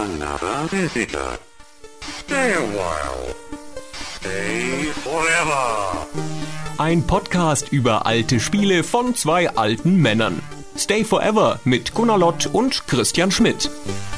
another visitor. Stay a while. Stay forever. Ein Podcast über alte Spiele von zwei alten Männern. Stay Forever mit Gunnar Lott und Christian Schmidt.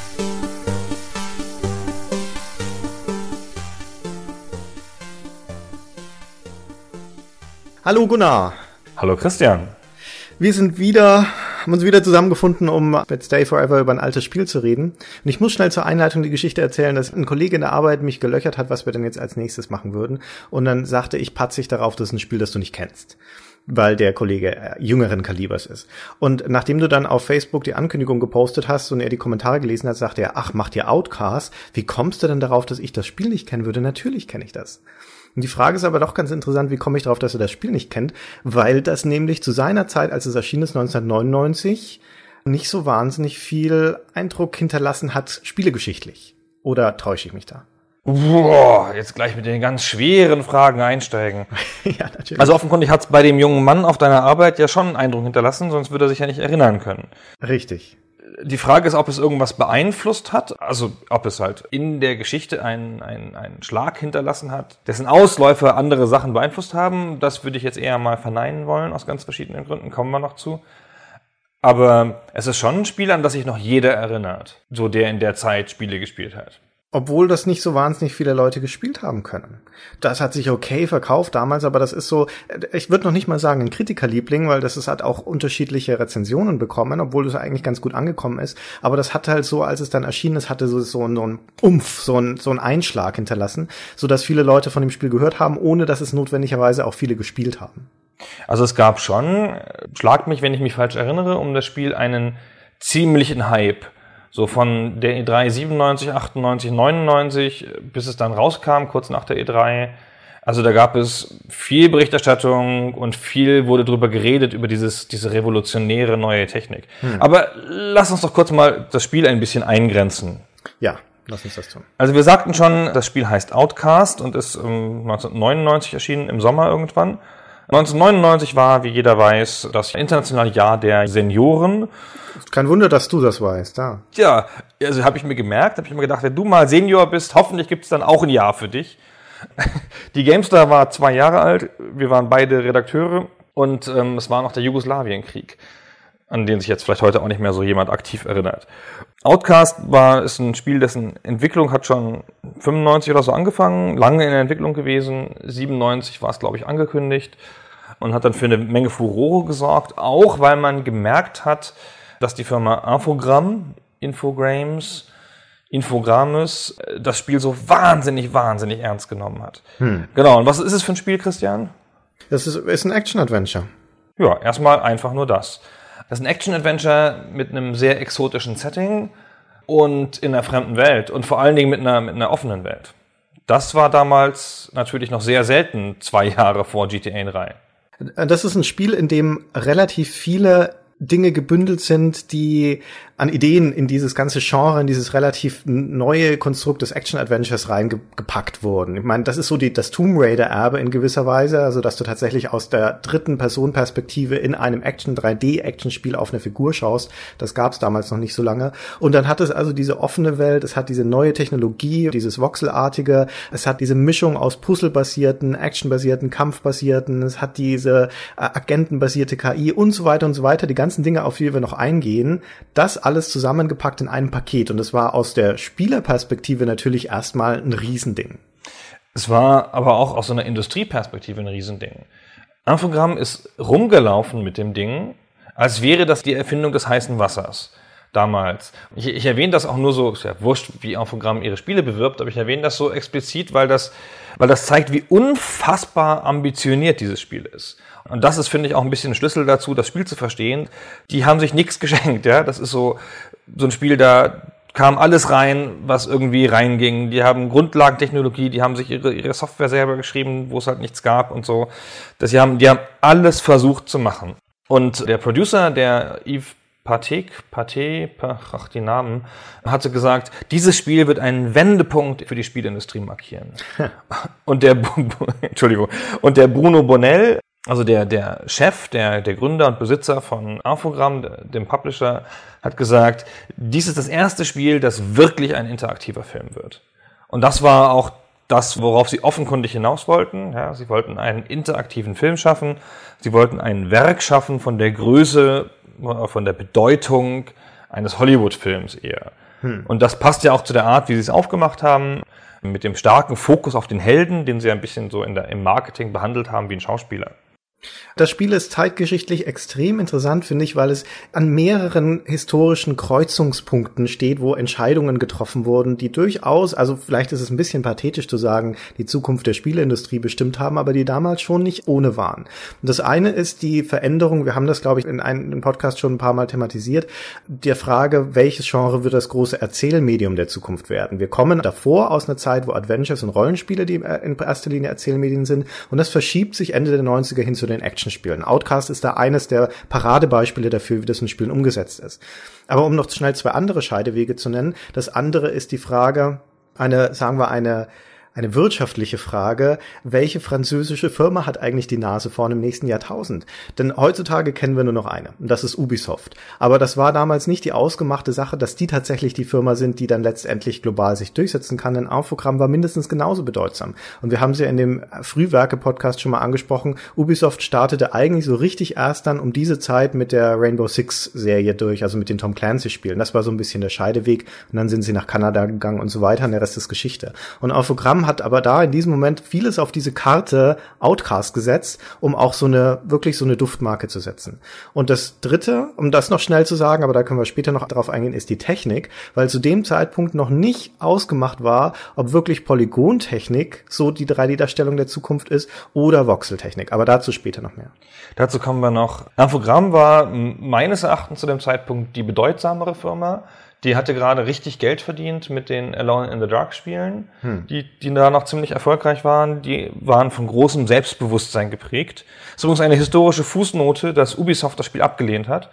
Hallo Gunnar. Hallo Christian. Wir haben uns wieder zusammengefunden, um mit Stay Forever über ein altes Spiel zu reden. Und ich muss schnell zur Einleitung die Geschichte erzählen, dass ein Kollege in der Arbeit mich gelöchert hat, was wir denn jetzt als nächstes machen würden. Und dann sagte ich patzig darauf, das ist ein Spiel, das du nicht kennst, weil der Kollege jüngeren Kalibers ist. Und nachdem du dann auf Facebook die Ankündigung gepostet hast und er die Kommentare gelesen hat, sagte er, ach, macht ihr Outcast? Wie kommst du denn darauf, dass ich das Spiel nicht kennen würde? Natürlich kenne ich das. Und die Frage ist aber doch ganz interessant, wie komme ich darauf, dass er das Spiel nicht kennt? Weil das nämlich zu seiner Zeit, als es erschienen ist, 1999, nicht so wahnsinnig viel Eindruck hinterlassen hat, spielegeschichtlich. Oder täusche ich mich da? Boah, jetzt gleich mit den ganz schweren Fragen einsteigen. Ja, natürlich. Also offenkundig hat es bei dem jungen Mann auf deiner Arbeit ja schon einen Eindruck hinterlassen, sonst würde er sich ja nicht erinnern können. Richtig. Die Frage ist, ob es irgendwas beeinflusst hat, also ob es halt in der Geschichte einen Schlag hinterlassen hat, dessen Ausläufer andere Sachen beeinflusst haben. Das würde ich jetzt eher mal verneinen wollen, aus ganz verschiedenen Gründen, kommen wir noch zu. Aber es ist schon ein Spiel, an das sich noch jeder erinnert, so der in der Zeit Spiele gespielt hat. Obwohl das nicht so wahnsinnig viele Leute gespielt haben können. Das hat sich okay verkauft damals, aber das ist so, ich würde noch nicht mal sagen ein Kritikerliebling, weil das hat auch unterschiedliche Rezensionen bekommen, obwohl das eigentlich ganz gut angekommen ist. Aber das hat halt so, als es dann erschienen ist, hatte so einen Umf, so einen Einschlag hinterlassen, sodass viele Leute von dem Spiel gehört haben, ohne dass es notwendigerweise auch viele gespielt haben. Also es gab schon, schlag mich, wenn ich mich falsch erinnere, um das Spiel einen ziemlichen Hype. So von der E3 97, 98, 99, bis es dann rauskam, kurz nach der E3. Also da gab es viel Berichterstattung und viel wurde drüber geredet, über diese revolutionäre neue Technik. Aber lass uns doch kurz mal das Spiel ein bisschen eingrenzen. Ja, lass uns das tun. Also wir sagten schon, das Spiel heißt Outcast und ist 1999 erschienen, im Sommer irgendwann. 1999 war, wie jeder weiß, das internationale Jahr der Senioren. Kein Wunder, dass du das weißt, ja. Ja, also habe ich mir gemerkt, habe ich mir gedacht, wenn du mal Senior bist, hoffentlich gibt es dann auch ein Jahr für dich. Die GameStar war 2 Jahre alt, wir waren beide Redakteure und es war noch der Jugoslawienkrieg, an den sich jetzt vielleicht heute auch nicht mehr so jemand aktiv erinnert. Outcast ist ein Spiel, dessen Entwicklung hat schon 95 oder so angefangen, lange in der Entwicklung gewesen, 97 war es, glaube ich, angekündigt und hat dann für eine Menge Furore gesorgt, auch weil man gemerkt hat, dass die Firma Infogrames das Spiel so wahnsinnig ernst genommen hat. Genau, und was ist es für ein Spiel, Christian? Das ist ein Action-Adventure. Ja, erstmal einfach nur das. Das ist ein Action-Adventure mit einem sehr exotischen Setting und in einer fremden Welt und vor allen Dingen mit einer offenen Welt. Das war damals natürlich noch sehr selten, 2 Jahre vor GTA 3. Das ist ein Spiel, in dem relativ viele Dinge gebündelt sind, die an Ideen in dieses ganze Genre, in dieses relativ neue Konstrukt des Action-Adventures reingepackt wurden. Ich meine, das ist so das Tomb Raider-Erbe in gewisser Weise, also dass du tatsächlich aus der dritten Person-Perspektive in einem 3D-Action-Spiel auf eine Figur schaust. Das gab es damals noch nicht so lange. Und dann hat es also diese offene Welt, es hat diese neue Technologie, dieses Voxelartige, es hat diese Mischung aus Puzzle-basierten, Action-basierten, Kampf-basierten, es hat diese agentenbasierte KI und so weiter, die ganzen Dinge, auf die wir noch eingehen, das alles zusammengepackt in einem Paket. Und es war aus der Spielerperspektive natürlich erstmal ein Riesending. Es war aber auch aus so einer Industrieperspektive ein Riesending. Infogrames ist rumgelaufen mit dem Ding, als wäre das die Erfindung des heißen Wassers. Damals. Ich erwähne das auch nur so, ist ja wurscht, wie Infogrames ihre Spiele bewirbt, aber ich erwähne das so explizit, weil das zeigt, wie unfassbar ambitioniert dieses Spiel ist. Und das ist, finde ich, auch ein bisschen ein Schlüssel dazu, das Spiel zu verstehen. Die haben sich nichts geschenkt, ja. Das ist so ein Spiel, da kam alles rein, was irgendwie reinging. Die haben Grundlagentechnologie, die haben sich ihre Software selber geschrieben, wo es halt nichts gab und so. Die haben alles versucht zu machen. Und der Producer, der Yves Patek, die Namen, hatte gesagt, dieses Spiel wird einen Wendepunkt für die Spielindustrie markieren. Und der Bruno Bonnell, Also der Chef, der Gründer und Besitzer von Infogramm, dem Publisher, hat gesagt, dies ist das erste Spiel, das wirklich ein interaktiver Film wird. Und das war auch das, worauf sie offenkundig hinaus wollten. Ja, sie wollten einen interaktiven Film schaffen. Sie wollten ein Werk schaffen von der Größe, von der Bedeutung eines Hollywood-Films eher. Und das passt ja auch zu der Art, wie sie es aufgemacht haben, mit dem starken Fokus auf den Helden, den sie ein bisschen so im Marketing behandelt haben wie ein Schauspieler. Das Spiel ist zeitgeschichtlich extrem interessant, finde ich, weil es an mehreren historischen Kreuzungspunkten steht, wo Entscheidungen getroffen wurden, die durchaus, also vielleicht ist es ein bisschen pathetisch zu sagen, die Zukunft der Spieleindustrie bestimmt haben, aber die damals schon nicht ohne waren. Und das eine ist die Veränderung, wir haben das, glaube ich, in einem Podcast schon ein paar Mal thematisiert, der Frage, welches Genre wird das große Erzählmedium der Zukunft werden. Wir kommen davor aus einer Zeit, wo Adventures und Rollenspiele die in erster Linie Erzählmedien sind, und das verschiebt sich Ende der 90er hin zu den Actionspielen. Outcast ist da eines der Paradebeispiele dafür, wie das in Spielen umgesetzt ist. Aber um noch schnell zwei andere Scheidewege zu nennen, das andere ist die Frage, eine wirtschaftliche Frage, welche französische Firma hat eigentlich die Nase vorn im nächsten Jahrtausend? Denn heutzutage kennen wir nur noch eine, und das ist Ubisoft. Aber das war damals nicht die ausgemachte Sache, dass die tatsächlich die Firma sind, die dann letztendlich global sich durchsetzen kann, denn Infogramm war mindestens genauso bedeutsam. Und wir haben sie ja in dem Frühwerke-Podcast schon mal angesprochen, Ubisoft startete eigentlich so richtig erst dann um diese Zeit mit der Rainbow Six-Serie durch, also mit den Tom Clancy-Spielen. Das war so ein bisschen der Scheideweg, und dann sind sie nach Kanada gegangen und so weiter, und der Rest ist Geschichte. Und Infogramm hat aber da in diesem Moment vieles auf diese Karte Outcast gesetzt, um auch wirklich so eine Duftmarke zu setzen. Und das Dritte, um das noch schnell zu sagen, aber da können wir später noch drauf eingehen, ist die Technik, weil zu dem Zeitpunkt noch nicht ausgemacht war, ob wirklich Polygontechnik so die 3D-Darstellung der Zukunft ist oder Voxeltechnik. Aber dazu später noch mehr. Dazu kommen wir noch. Infogramm war meines Erachtens zu dem Zeitpunkt die bedeutsamere Firma. Die hatte gerade richtig Geld verdient mit den Alone in the Dark Spielen, die da noch ziemlich erfolgreich waren. Die waren von großem Selbstbewusstsein geprägt. Das ist übrigens eine historische Fußnote, dass Ubisoft das Spiel abgelehnt hat.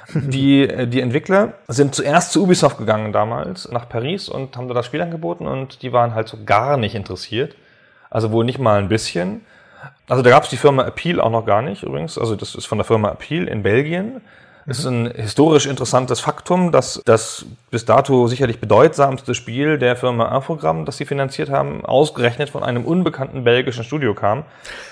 Die Entwickler sind zuerst zu Ubisoft gegangen damals, nach Paris, und haben da das Spiel angeboten, und die waren halt so gar nicht interessiert. Also wohl nicht mal ein bisschen. Also da gab es die Firma Appeal auch noch gar nicht übrigens. Also das ist von der Firma Appeal in Belgien. Es ist ein historisch interessantes Faktum, dass das bis dato sicherlich bedeutsamste Spiel der Firma Infogramm, das sie finanziert haben, ausgerechnet von einem unbekannten belgischen Studio kam.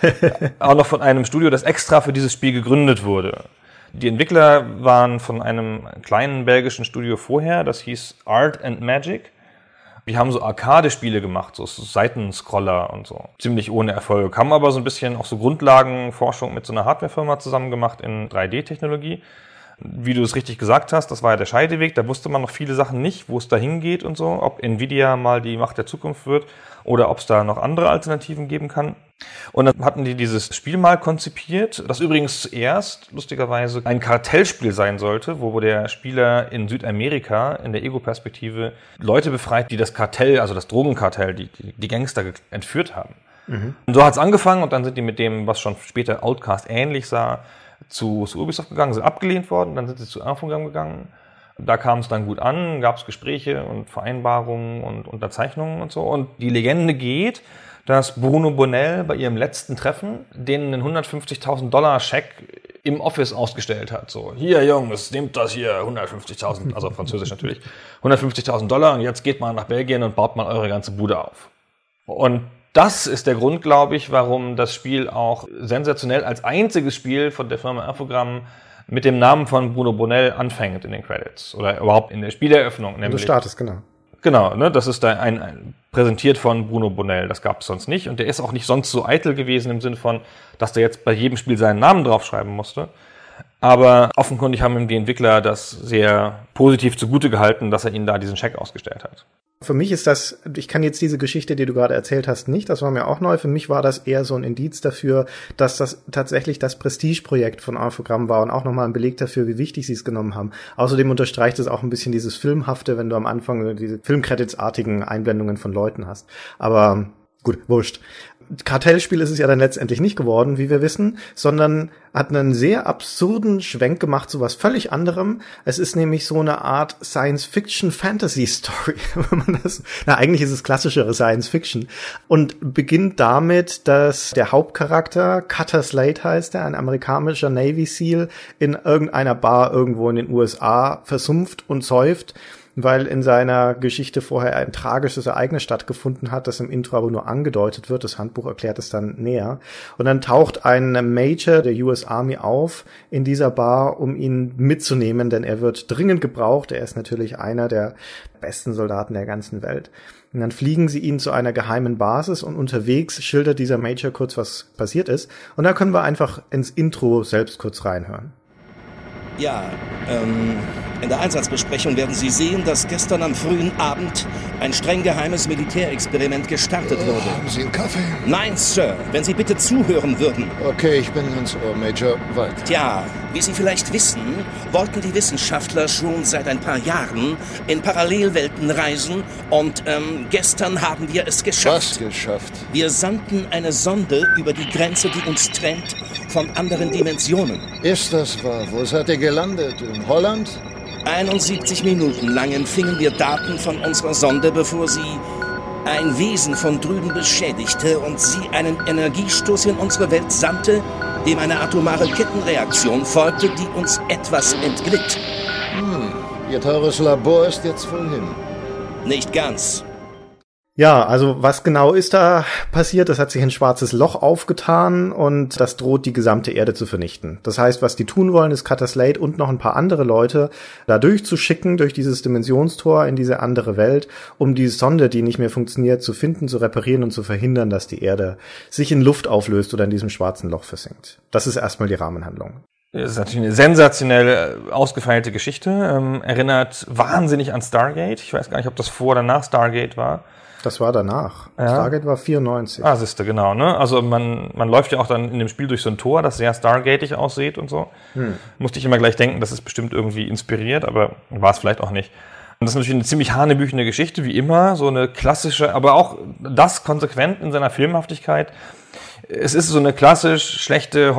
Auch noch von einem Studio, das extra für dieses Spiel gegründet wurde. Die Entwickler waren von einem kleinen belgischen Studio vorher, das hieß Art and Magic. Die haben so Arcade-Spiele gemacht, so Seitenscroller und so. Ziemlich ohne Erfolg. Haben aber so ein bisschen auch so Grundlagenforschung mit so einer Hardwarefirma zusammen gemacht in 3D-Technologie. Wie du es richtig gesagt hast, das war ja der Scheideweg, da wusste man noch viele Sachen nicht, wo es da hingeht und so, ob Nvidia mal die Macht der Zukunft wird oder ob es da noch andere Alternativen geben kann. Und dann hatten die dieses Spiel mal konzipiert, das übrigens zuerst, lustigerweise, ein Kartellspiel sein sollte, wo der Spieler in Südamerika in der Ego-Perspektive Leute befreit, die das Kartell, also das Drogenkartell, die Gangster entführt haben. Und so hat es angefangen, und dann sind die mit dem, was schon später Outcast ähnlich sah, zu Ubisoft gegangen, sind abgelehnt worden, dann sind sie zu Infogramm gegangen. Da kam es dann gut an, gab es Gespräche und Vereinbarungen und Unterzeichnungen und so. Und die Legende geht, dass Bruno Bonnell bei ihrem letzten Treffen denen einen $150.000-Scheck im Office ausgestellt hat. So, hier Jungs, nehmt das hier, 150.000, also französisch natürlich, $150.000, und jetzt geht mal nach Belgien und baut mal eure ganze Bude auf. Und das ist der Grund, glaube ich, warum das Spiel auch sensationell als einziges Spiel von der Firma Infogramm mit dem Namen von Bruno Bonnell anfängt in den Credits oder überhaupt in der Spieleröffnung. Du startest, genau. Genau, ne, das ist da ein präsentiert von Bruno Bonnell, das gab es sonst nicht, und der ist auch nicht sonst so eitel gewesen im Sinne von, dass der jetzt bei jedem Spiel seinen Namen draufschreiben musste. Aber offenkundig haben ihm die Entwickler das sehr positiv zugute gehalten, dass er ihnen da diesen Scheck ausgestellt hat. Für mich ist das, ich kann jetzt diese Geschichte, die du gerade erzählt hast, nicht, das war mir auch neu. Für mich war das eher so ein Indiz dafür, dass das tatsächlich das Prestigeprojekt von Infogramm war und auch nochmal ein Beleg dafür, wie wichtig sie es genommen haben. Außerdem unterstreicht es auch ein bisschen dieses Filmhafte, wenn du am Anfang diese Filmcredits-artigen Einblendungen von Leuten hast. Aber gut, wurscht. Kartellspiel ist es ja dann letztendlich nicht geworden, wie wir wissen, sondern hat einen sehr absurden Schwenk gemacht zu was völlig anderem. Es ist nämlich so eine Art Science-Fiction-Fantasy-Story, wenn man das, eigentlich ist es klassischere Science-Fiction, und beginnt damit, dass der Hauptcharakter, Cutter Slade heißt er, ein amerikanischer Navy SEAL, in irgendeiner Bar irgendwo in den USA versumpft und säuft, weil in seiner Geschichte vorher ein tragisches Ereignis stattgefunden hat, das im Intro aber nur angedeutet wird. Das Handbuch erklärt es dann näher. Und dann taucht ein Major der US Army auf in dieser Bar, um ihn mitzunehmen, denn er wird dringend gebraucht. Er ist natürlich einer der besten Soldaten der ganzen Welt. Und dann fliegen sie ihn zu einer geheimen Basis und unterwegs schildert dieser Major kurz, was passiert ist. Und da können wir einfach ins Intro selbst kurz reinhören. Ja, in der Einsatzbesprechung werden Sie sehen, dass gestern am frühen Abend ein streng geheimes Militärexperiment gestartet wurde. Haben Sie einen Kaffee? Nein, Sir. Wenn Sie bitte zuhören würden. Okay, ich bin ganz Ohr, Major. Weiter. Tja, wie Sie vielleicht wissen, wollten die Wissenschaftler schon seit ein paar Jahren in Parallelwelten reisen und gestern haben wir es geschafft. Was geschafft? Wir sandten eine Sonde über die Grenze, die uns trennt von anderen Dimensionen. Ist das wahr? Wo seid ihr gelandet? In Holland? 71 Minuten lang empfingen wir Daten von unserer Sonde, bevor sie ein Wesen von drüben beschädigte und sie einen Energiestoß in unsere Welt sandte, dem eine atomare Kettenreaktion folgte, die uns etwas entglitt. Ihr teures Labor ist jetzt voll hin. Nicht ganz. Ja, also was genau ist da passiert? Es hat sich ein schwarzes Loch aufgetan und das droht die gesamte Erde zu vernichten. Das heißt, was die tun wollen, ist Cutter Slade und noch ein paar andere Leute da durchzuschicken, durch dieses Dimensionstor in diese andere Welt, um die Sonde, die nicht mehr funktioniert, zu finden, zu reparieren und zu verhindern, dass die Erde sich in Luft auflöst oder in diesem schwarzen Loch versinkt. Das ist erstmal die Rahmenhandlung. Das ist natürlich eine sensationell ausgefeilte Geschichte. Erinnert wahnsinnig an Stargate. Ich weiß gar nicht, ob das vor oder nach Stargate war. Das war danach. Ja. Stargate war 94. Ah, siehste, genau, ne? Also man läuft ja auch dann in dem Spiel durch so ein Tor, das sehr Stargateig aussieht und so. Musste ich immer gleich denken, das ist bestimmt irgendwie inspiriert, aber war es vielleicht auch nicht. Und das ist natürlich eine ziemlich hanebüchene Geschichte, wie immer. So eine klassische, aber auch das konsequent in seiner Filmhaftigkeit. Es ist so eine klassisch schlechte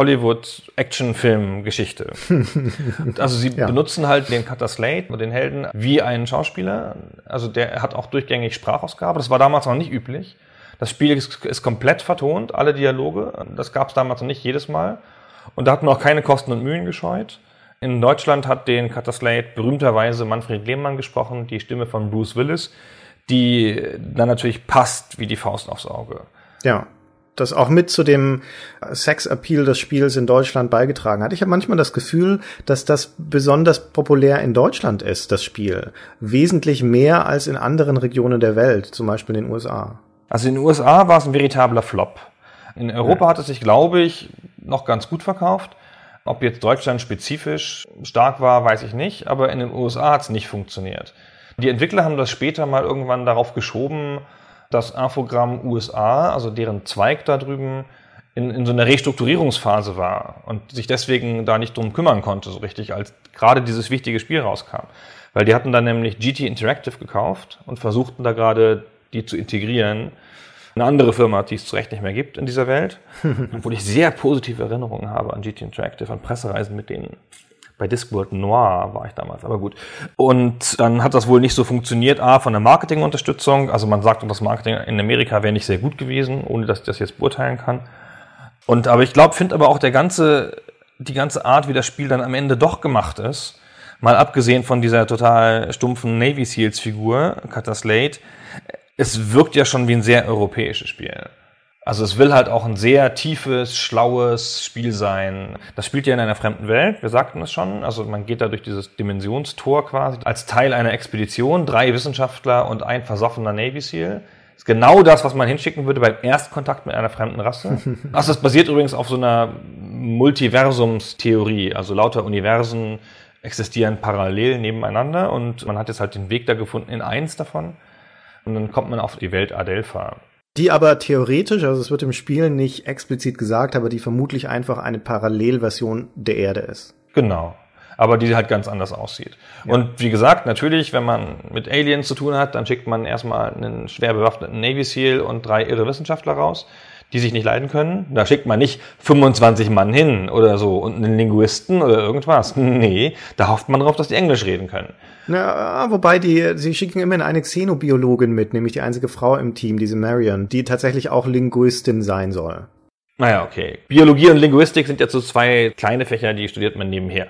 Hollywood-Action-Film-Geschichte. Also sie benutzen halt den Cutter Slade, den Helden, wie einen Schauspieler. Also der hat auch durchgängig Sprachausgabe. Das war damals noch nicht üblich. Das Spiel ist komplett vertont, alle Dialoge. Das gab es damals noch nicht jedes Mal. Und da hat man auch keine Kosten und Mühen gescheut. In Deutschland hat den Cutter Slade berühmterweise Manfred Lehmann gesprochen, die Stimme von Bruce Willis, die dann natürlich passt wie die Faust aufs Auge. Ja. Das auch mit zu dem Sex-Appeal des Spiels in Deutschland beigetragen hat. Ich habe manchmal das Gefühl, dass das besonders populär in Deutschland ist, das Spiel. Wesentlich mehr als in anderen Regionen der Welt, zum Beispiel in den USA. Also in den USA war es ein veritabler Flop. In Europa hat es sich, glaube ich, noch ganz gut verkauft. Ob jetzt Deutschland spezifisch stark war, weiß ich nicht, aber in den USA hat es nicht funktioniert. Die Entwickler haben das später mal irgendwann darauf geschoben, dass Infogrames USA, also deren Zweig da drüben, in so einer Restrukturierungsphase war und sich deswegen da nicht drum kümmern konnte, so richtig, als gerade dieses wichtige Spiel rauskam. Weil die hatten dann nämlich GT Interactive gekauft und versuchten da gerade, die zu integrieren. Eine andere Firma, die es zu Recht nicht mehr gibt in dieser Welt, obwohl ich sehr positive Erinnerungen habe an GT Interactive, an Pressereisen mit denen. Bei Discworld Noir war ich damals, aber gut. Und dann hat das wohl nicht so funktioniert, von der Marketingunterstützung. Also man sagt, das Marketing in Amerika wäre nicht sehr gut gewesen, ohne dass ich das jetzt beurteilen kann. Aber ich finde aber auch die ganze Art, wie das Spiel dann am Ende doch gemacht ist, mal abgesehen von dieser total stumpfen Navy Seals Figur, Cutter Slade, es wirkt ja schon wie ein sehr europäisches Spiel. Also es will halt auch ein sehr tiefes, schlaues Spiel sein. Das spielt ja in einer fremden Welt, wir sagten es schon. Also man geht da durch dieses Dimensionstor quasi als Teil einer Expedition. 3 Wissenschaftler und ein versoffener Navy Seal. Das ist genau das, was man hinschicken würde beim Erstkontakt mit einer fremden Rasse. Also das basiert übrigens auf so einer Multiversumstheorie. Also lauter Universen existieren parallel nebeneinander und man hat jetzt halt den Weg da gefunden in eins davon. Und dann kommt man auf die Welt Adelpha. Die aber theoretisch, also es wird im Spiel nicht explizit gesagt, aber die vermutlich einfach eine Parallelversion der Erde ist. Genau. Aber die halt ganz anders aussieht. Ja. Und wie gesagt, natürlich, wenn man mit Aliens zu tun hat, dann schickt man erstmal einen schwer bewaffneten Navy Seal und 3 irre Wissenschaftler raus, die sich nicht leiden können. Da schickt man nicht 25 Mann hin oder so und einen Linguisten oder irgendwas. Nee, da hofft man drauf, dass die Englisch reden können. Na, wobei sie schicken immerhin eine Xenobiologin mit, nämlich die einzige Frau im Team, diese Marion, die tatsächlich auch Linguistin sein soll. Naja, okay. Biologie und Linguistik sind ja so zwei kleine Fächer, die studiert man nebenher.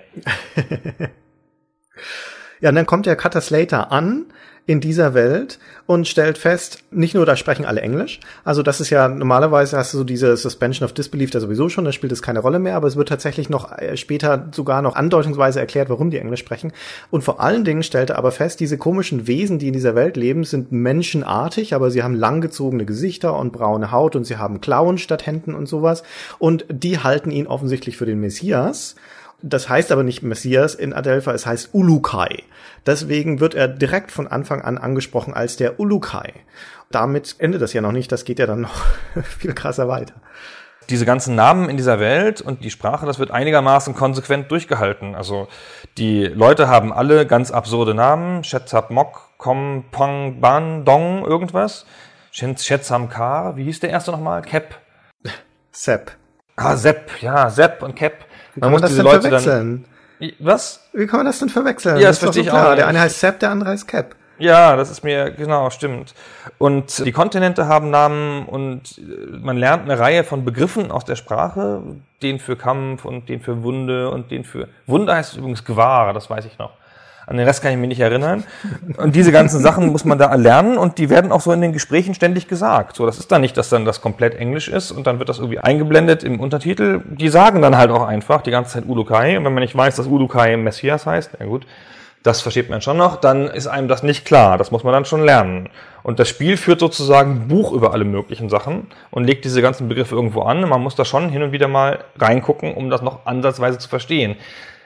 Ja, und dann kommt der Cutter Slater an in dieser Welt und stellt fest, nicht nur da sprechen alle Englisch, also das ist ja normalerweise hast du so diese Suspension of Disbelief da sowieso schon, da spielt es keine Rolle mehr, aber es wird tatsächlich noch später sogar noch andeutungsweise erklärt, warum die Englisch sprechen. Und vor allen Dingen stellt er aber fest, diese komischen Wesen, die in dieser Welt leben, sind menschenartig, aber sie haben langgezogene Gesichter und braune Haut und sie haben Klauen statt Händen und sowas und die halten ihn offensichtlich für den Messias. Das heißt aber nicht Messias in Adelpha, es heißt Ulukai. Deswegen wird er direkt von Anfang an angesprochen als der Ulukai. Damit endet das ja noch nicht, das geht ja dann noch viel krasser weiter. Diese ganzen Namen in dieser Welt und die Sprache, das wird einigermaßen konsequent durchgehalten. Also die Leute haben alle ganz absurde Namen. Shetsap Mok, Kom, Pong, Ban, Dong, irgendwas. Shetsam Kar, wie hieß der erste nochmal? Kep? Sepp. Ah, Sepp, ja, Sepp und Kep. Wie kann man das denn verwechseln? Was? Wie kann man das denn verwechseln? Ja, das verstehe ich auch nicht. Der eine heißt Sepp, der andere heißt Cap. Ja, das ist mir, genau, stimmt. Und die Kontinente haben Namen und man lernt eine Reihe von Begriffen aus der Sprache. Den für Kampf und den für Wunde und den für... Wunde heißt übrigens Gwar, das weiß ich noch. An den Rest kann ich mich nicht erinnern. Und diese ganzen Sachen muss man da lernen und die werden auch so in den Gesprächen ständig gesagt. So, das ist dann nicht, dass dann das komplett Englisch ist und dann wird das irgendwie eingeblendet im Untertitel. Die sagen dann halt auch einfach die ganze Zeit Ulukai. Und wenn man nicht weiß, dass Ulukai Messias heißt, na gut, das versteht man schon noch, dann ist einem das nicht klar. Das muss man dann schon lernen. Und das Spiel führt sozusagen ein Buch über alle möglichen Sachen und legt diese ganzen Begriffe irgendwo an. Und man muss da schon hin und wieder mal reingucken, um das noch ansatzweise zu verstehen.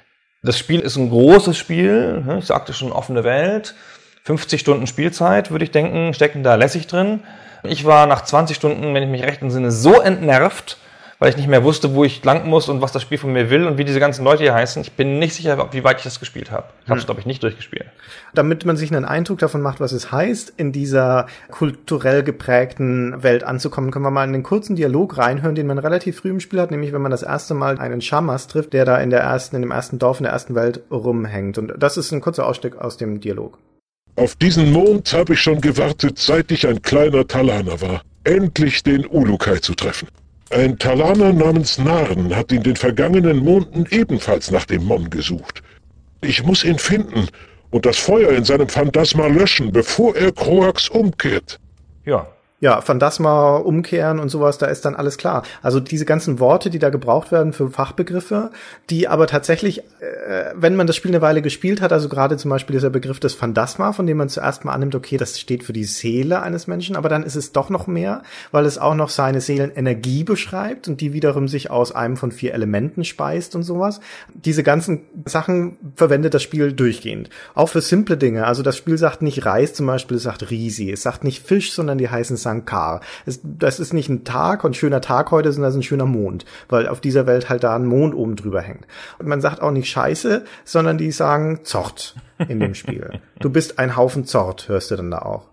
Das Spiel ist ein großes Spiel, ich sagte schon, offene Welt, 50 Stunden Spielzeit, würde ich denken, stecken da lässig drin. Ich war nach 20 Stunden, wenn ich mich recht entsinne, so entnervt, weil ich nicht mehr wusste, wo ich lang muss und was das Spiel von mir will und wie diese ganzen Leute hier heißen. Ich bin nicht sicher, wie weit ich das gespielt habe. Ich habe es, glaube ich, nicht durchgespielt. Damit man sich einen Eindruck davon macht, was es heißt, in dieser kulturell geprägten Welt anzukommen, können wir mal in den kurzen Dialog reinhören, den man relativ früh im Spiel hat, nämlich wenn man das erste Mal einen Shamas trifft, der da in dem ersten Dorf in der ersten Welt rumhängt. Und das ist ein kurzer Ausstieg aus dem Dialog. Auf diesen Mond habe ich schon gewartet, seit ich ein kleiner Talaner war, endlich den Ulukai zu treffen. Ein Talaner namens Narn hat in den vergangenen Monden ebenfalls nach dem Mon gesucht. Ich muss ihn finden und das Feuer in seinem Phantasma löschen, bevor er Kroax umkehrt. Ja, Phantasma umkehren und sowas, da ist dann alles klar. Also diese ganzen Worte, die da gebraucht werden für Fachbegriffe, die aber tatsächlich, wenn man das Spiel eine Weile gespielt hat, also gerade zum Beispiel dieser Begriff des Phantasma, von dem man zuerst mal annimmt, okay, das steht für die Seele eines Menschen, aber dann ist es doch noch mehr, weil es auch noch seine Seelenenergie beschreibt und die wiederum sich aus einem von 4 Elementen speist und sowas. Diese ganzen Sachen verwendet das Spiel durchgehend. Auch für simple Dinge. Also das Spiel sagt nicht Reis zum Beispiel, es sagt Risi. Es sagt nicht Fisch, sondern die heißen Sankar. Das ist nicht ein Tag und schöner Tag heute, sondern das ist ein schöner Mond, weil auf dieser Welt halt da ein Mond oben drüber hängt. Und man sagt auch nicht Scheiße, sondern die sagen Zort in dem Spiel. Du bist ein Haufen Zort, hörst du dann da auch.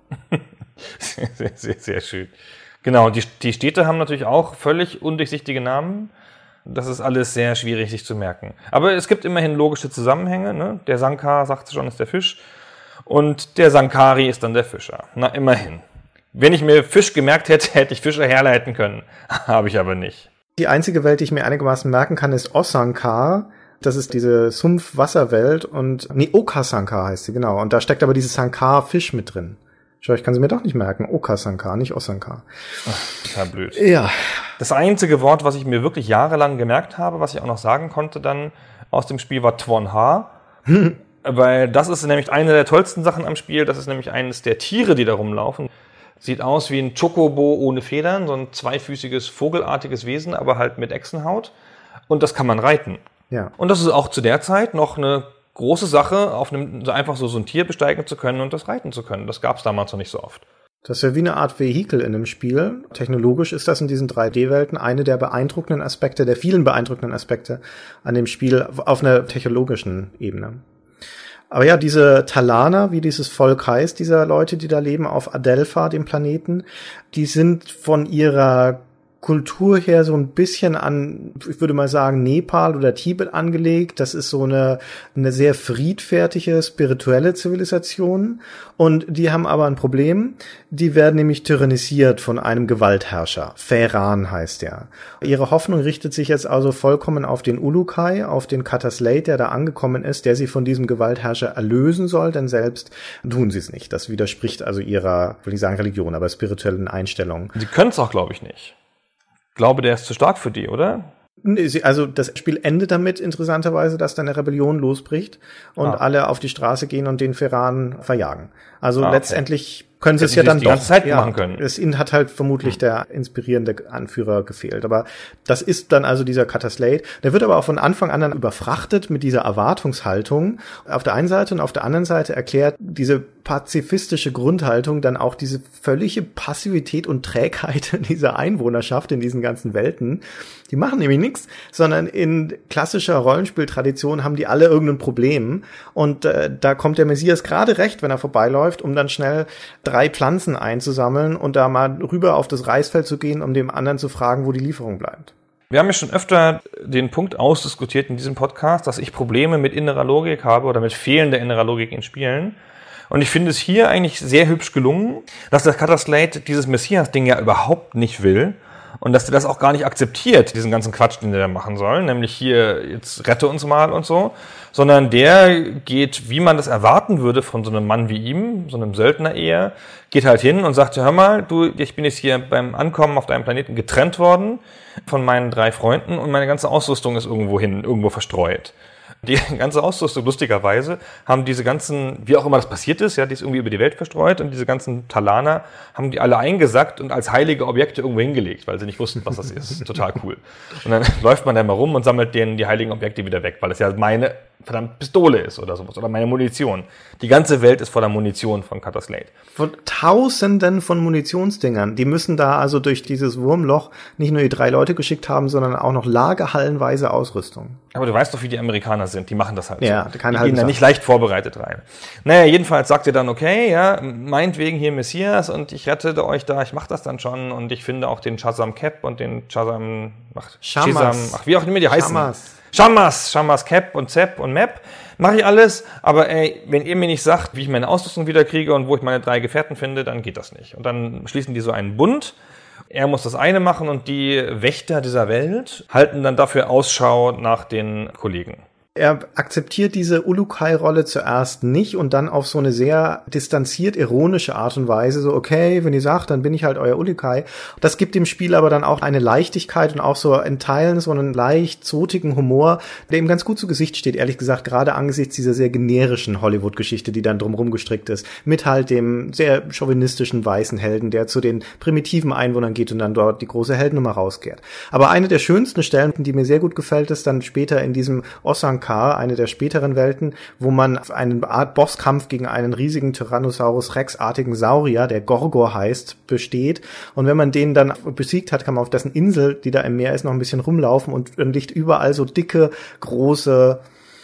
Sehr, sehr, sehr schön. Genau, die Städte haben natürlich auch völlig undurchsichtige Namen. Das ist alles sehr schwierig, sich zu merken. Aber es gibt immerhin logische Zusammenhänge. Ne? Der Sankar, sagt schon, ist der Fisch. Und der Sankari ist dann der Fischer. Na, immerhin. Wenn ich mir Fisch gemerkt hätte, hätte ich Fischer herleiten können. Habe ich aber nicht. Die einzige Welt, die ich mir einigermaßen merken kann, ist Osankar. Das ist diese Sumpf-Wasserwelt und Okasankar heißt sie, genau. Und da steckt aber dieses Sankar-Fisch mit drin. Schau, ich kann sie mir doch nicht merken. Okasankar, nicht Osankar. Total blöd. Ja. Das einzige Wort, was ich mir wirklich jahrelang gemerkt habe, was ich auch noch sagen konnte dann aus dem Spiel, war Twonha. Weil das ist nämlich eine der tollsten Sachen am Spiel. Das ist nämlich eines der Tiere, die da rumlaufen. Sieht aus wie ein Chocobo ohne Federn, so ein zweifüßiges, vogelartiges Wesen, aber halt mit Echsenhaut. Und das kann man reiten. Ja. Und das ist auch zu der Zeit noch eine große Sache, einfach so ein Tier besteigen zu können und das reiten zu können. Das gab es damals noch nicht so oft. Das ist ja wie eine Art Vehikel in dem Spiel. Technologisch ist das in diesen 3D-Welten eine der beeindruckenden Aspekte, der vielen beeindruckenden Aspekte an dem Spiel auf einer technologischen Ebene. Aber ja, diese Talaner, wie dieses Volk heißt, dieser Leute, die da leben auf Adelpha, dem Planeten, die sind von ihrer Kultur her so ein bisschen an, ich würde mal sagen, Nepal oder Tibet angelegt. Das ist so eine sehr friedfertige, spirituelle Zivilisation. Und die haben aber ein Problem. Die werden nämlich tyrannisiert von einem Gewaltherrscher. Ferran heißt er. Ihre Hoffnung richtet sich jetzt also vollkommen auf den Ulukai, auf den Kata Slate, der da angekommen ist, der sie von diesem Gewaltherrscher erlösen soll, denn selbst tun sie es nicht. Das widerspricht also ihrer, will ich sagen Religion, aber spirituellen Einstellungen. Sie können es auch, glaube ich, nicht. Ich glaube, der ist zu stark für die, oder? Also das Spiel endet damit interessanterweise, dass dann eine Rebellion losbricht und alle auf die Straße gehen und den Ferran verjagen. Also letztendlich können sie es ja dann die ganze Zeit machen können. Ihnen hat halt vermutlich der inspirierende Anführer gefehlt. Aber das ist dann also dieser Kata Slate. Der wird aber auch von Anfang an dann überfrachtet mit dieser Erwartungshaltung auf der einen Seite und auf der anderen Seite erklärt diese pazifistische Grundhaltung dann auch diese völlige Passivität und Trägheit dieser Einwohnerschaft in diesen ganzen Welten. Die machen nämlich nichts, sondern in klassischer Rollenspieltradition haben die alle irgendein Problem. Und da kommt der Messias gerade recht, wenn er vorbeiläuft, um dann schnell 3 Pflanzen einzusammeln und da mal rüber auf das Reisfeld zu gehen, um dem anderen zu fragen, wo die Lieferung bleibt. Wir haben ja schon öfter den Punkt ausdiskutiert in diesem Podcast, dass ich Probleme mit innerer Logik habe oder mit fehlender innerer Logik in Spielen. Und ich finde es hier eigentlich sehr hübsch gelungen, dass der Kata Slate dieses Messias-Ding ja überhaupt nicht will und dass der das auch gar nicht akzeptiert, diesen ganzen Quatsch, den der machen soll, nämlich hier, jetzt rette uns mal und so, sondern der geht, wie man das erwarten würde von so einem Mann wie ihm, so einem Söldner eher, geht halt hin und sagt, hör mal, ich bin jetzt hier beim Ankommen auf deinem Planeten getrennt worden von meinen 3 Freunden und meine ganze Ausrüstung ist irgendwo verstreut. Die ganze Ausrüstung, lustigerweise, haben diese ganzen, wie auch immer das passiert ist, ja, die ist irgendwie über die Welt verstreut und diese ganzen Talaner haben die alle eingesackt und als heilige Objekte irgendwo hingelegt, weil sie nicht wussten, was das ist. Total cool. Und dann läuft man da mal rum und sammelt denen die heiligen Objekte wieder weg, weil es ja meine verdammt Pistole ist oder sowas oder meine Munition. Die ganze Welt ist voller Munition von Kata Slate. Von Tausenden von Munitionsdingern. Die müssen da also durch dieses Wurmloch nicht nur die 3 Leute geschickt haben, sondern auch noch lagerhallenweise Ausrüstung. Aber du weißt doch, wie die Amerikaner sind. Die machen das halt ja, so. Die gehen da nicht leicht vorbereitet rein. Naja, jedenfalls sagt ihr dann, okay, ja, meinetwegen hier Messias und ich rette euch da, ich mach das dann schon und ich finde auch den Chazam Cap und den Chazam, wie auch immer die heißen. Shamas Cap und Zep und Map. Mache ich alles, aber wenn ihr mir nicht sagt, wie ich meine Ausrüstung wieder kriege und wo ich meine 3 Gefährten finde, dann geht das nicht. Und dann schließen die so einen Bund. Er muss das eine machen und die Wächter dieser Welt halten dann dafür Ausschau nach den Kollegen. Er akzeptiert diese Ulukai-Rolle zuerst nicht und dann auf so eine sehr distanziert, ironische Art und Weise, so okay, wenn ihr sagt, dann bin ich halt euer Ulukai. Das gibt dem Spiel aber dann auch eine Leichtigkeit und auch so in Teilen so einen leicht zotigen Humor, der ihm ganz gut zu Gesicht steht, ehrlich gesagt, gerade angesichts dieser sehr generischen Hollywood-Geschichte, die dann drumherum gestrickt ist, mit halt dem sehr chauvinistischen weißen Helden, der zu den primitiven Einwohnern geht und dann dort die große Heldennummer rauskehrt. Aber eine der schönsten Stellen, die mir sehr gut gefällt, ist dann später in diesem Osankar, eine der späteren Welten, wo man einen Art Bosskampf gegen einen riesigen Tyrannosaurus Rex-artigen Saurier, der Gorgor heißt, besteht. Und wenn man den dann besiegt hat, kann man auf dessen Insel, die da im Meer ist, noch ein bisschen rumlaufen und dann liegt überall so dicke, große,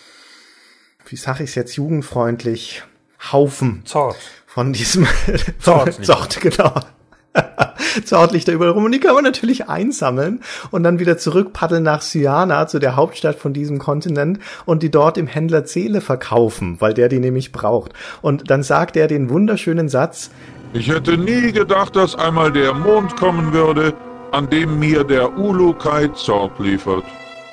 wie sag ich's jetzt jugendfreundlich, Haufen Zort. Von diesem Zort, genau. Zort liegt da überall rum und die kann man natürlich einsammeln und dann wieder zurückpaddeln nach Syana, zu der Hauptstadt von diesem Kontinent und die dort dem Händler Zele verkaufen, weil der die nämlich braucht. Und dann sagt er den wunderschönen Satz: Ich hätte nie gedacht, dass einmal der Mond kommen würde, an dem mir der Ulukai Zort liefert.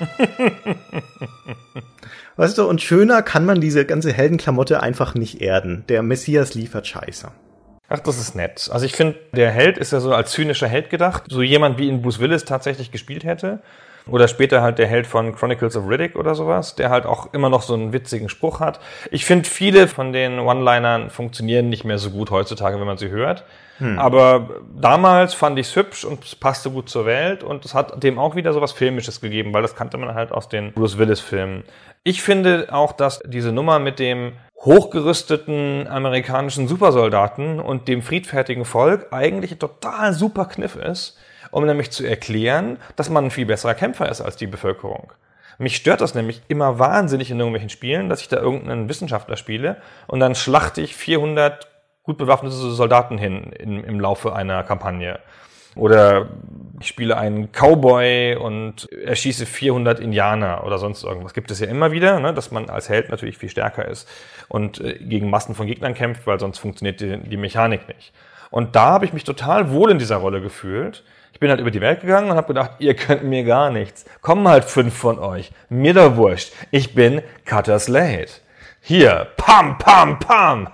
Weißt du, und schöner kann man diese ganze Heldenklamotte einfach nicht erden. Der Messias liefert Scheiße. Ach, das ist nett. Also ich finde, der Held ist ja so als zynischer Held gedacht. So jemand, wie ihn Bruce Willis tatsächlich gespielt hätte. Oder später halt der Held von Chronicles of Riddick oder sowas, der halt auch immer noch so einen witzigen Spruch hat. Ich finde, viele von den One-Linern funktionieren nicht mehr so gut heutzutage, wenn man sie hört. Aber damals fand ich es hübsch und es passte gut zur Welt und es hat dem auch wieder so was Filmisches gegeben, weil das kannte man halt aus den Bruce Willis-Filmen. Ich finde auch, dass diese Nummer mit dem hochgerüsteten amerikanischen Supersoldaten und dem friedfertigen Volk eigentlich ein total super Kniff ist, um nämlich zu erklären, dass man ein viel besserer Kämpfer ist als die Bevölkerung. Mich stört das nämlich immer wahnsinnig in irgendwelchen Spielen, dass ich da irgendeinen Wissenschaftler spiele und dann schlachte ich 400 gut bewaffnete Soldaten hin im Laufe einer Kampagne. Oder ich spiele einen Cowboy und erschieße 400 Indianer oder sonst irgendwas. Gibt es ja immer wieder, ne, dass man als Held natürlich viel stärker ist und gegen Massen von Gegnern kämpft, weil sonst funktioniert die Mechanik nicht. Und da habe ich mich total wohl in dieser Rolle gefühlt. Ich bin halt über die Welt gegangen und habe gedacht, ihr könnt mir gar nichts. Kommen halt 5 von euch. Mir doch wurscht. Ich bin Cutter Slade. Hier, pam, pam, pam.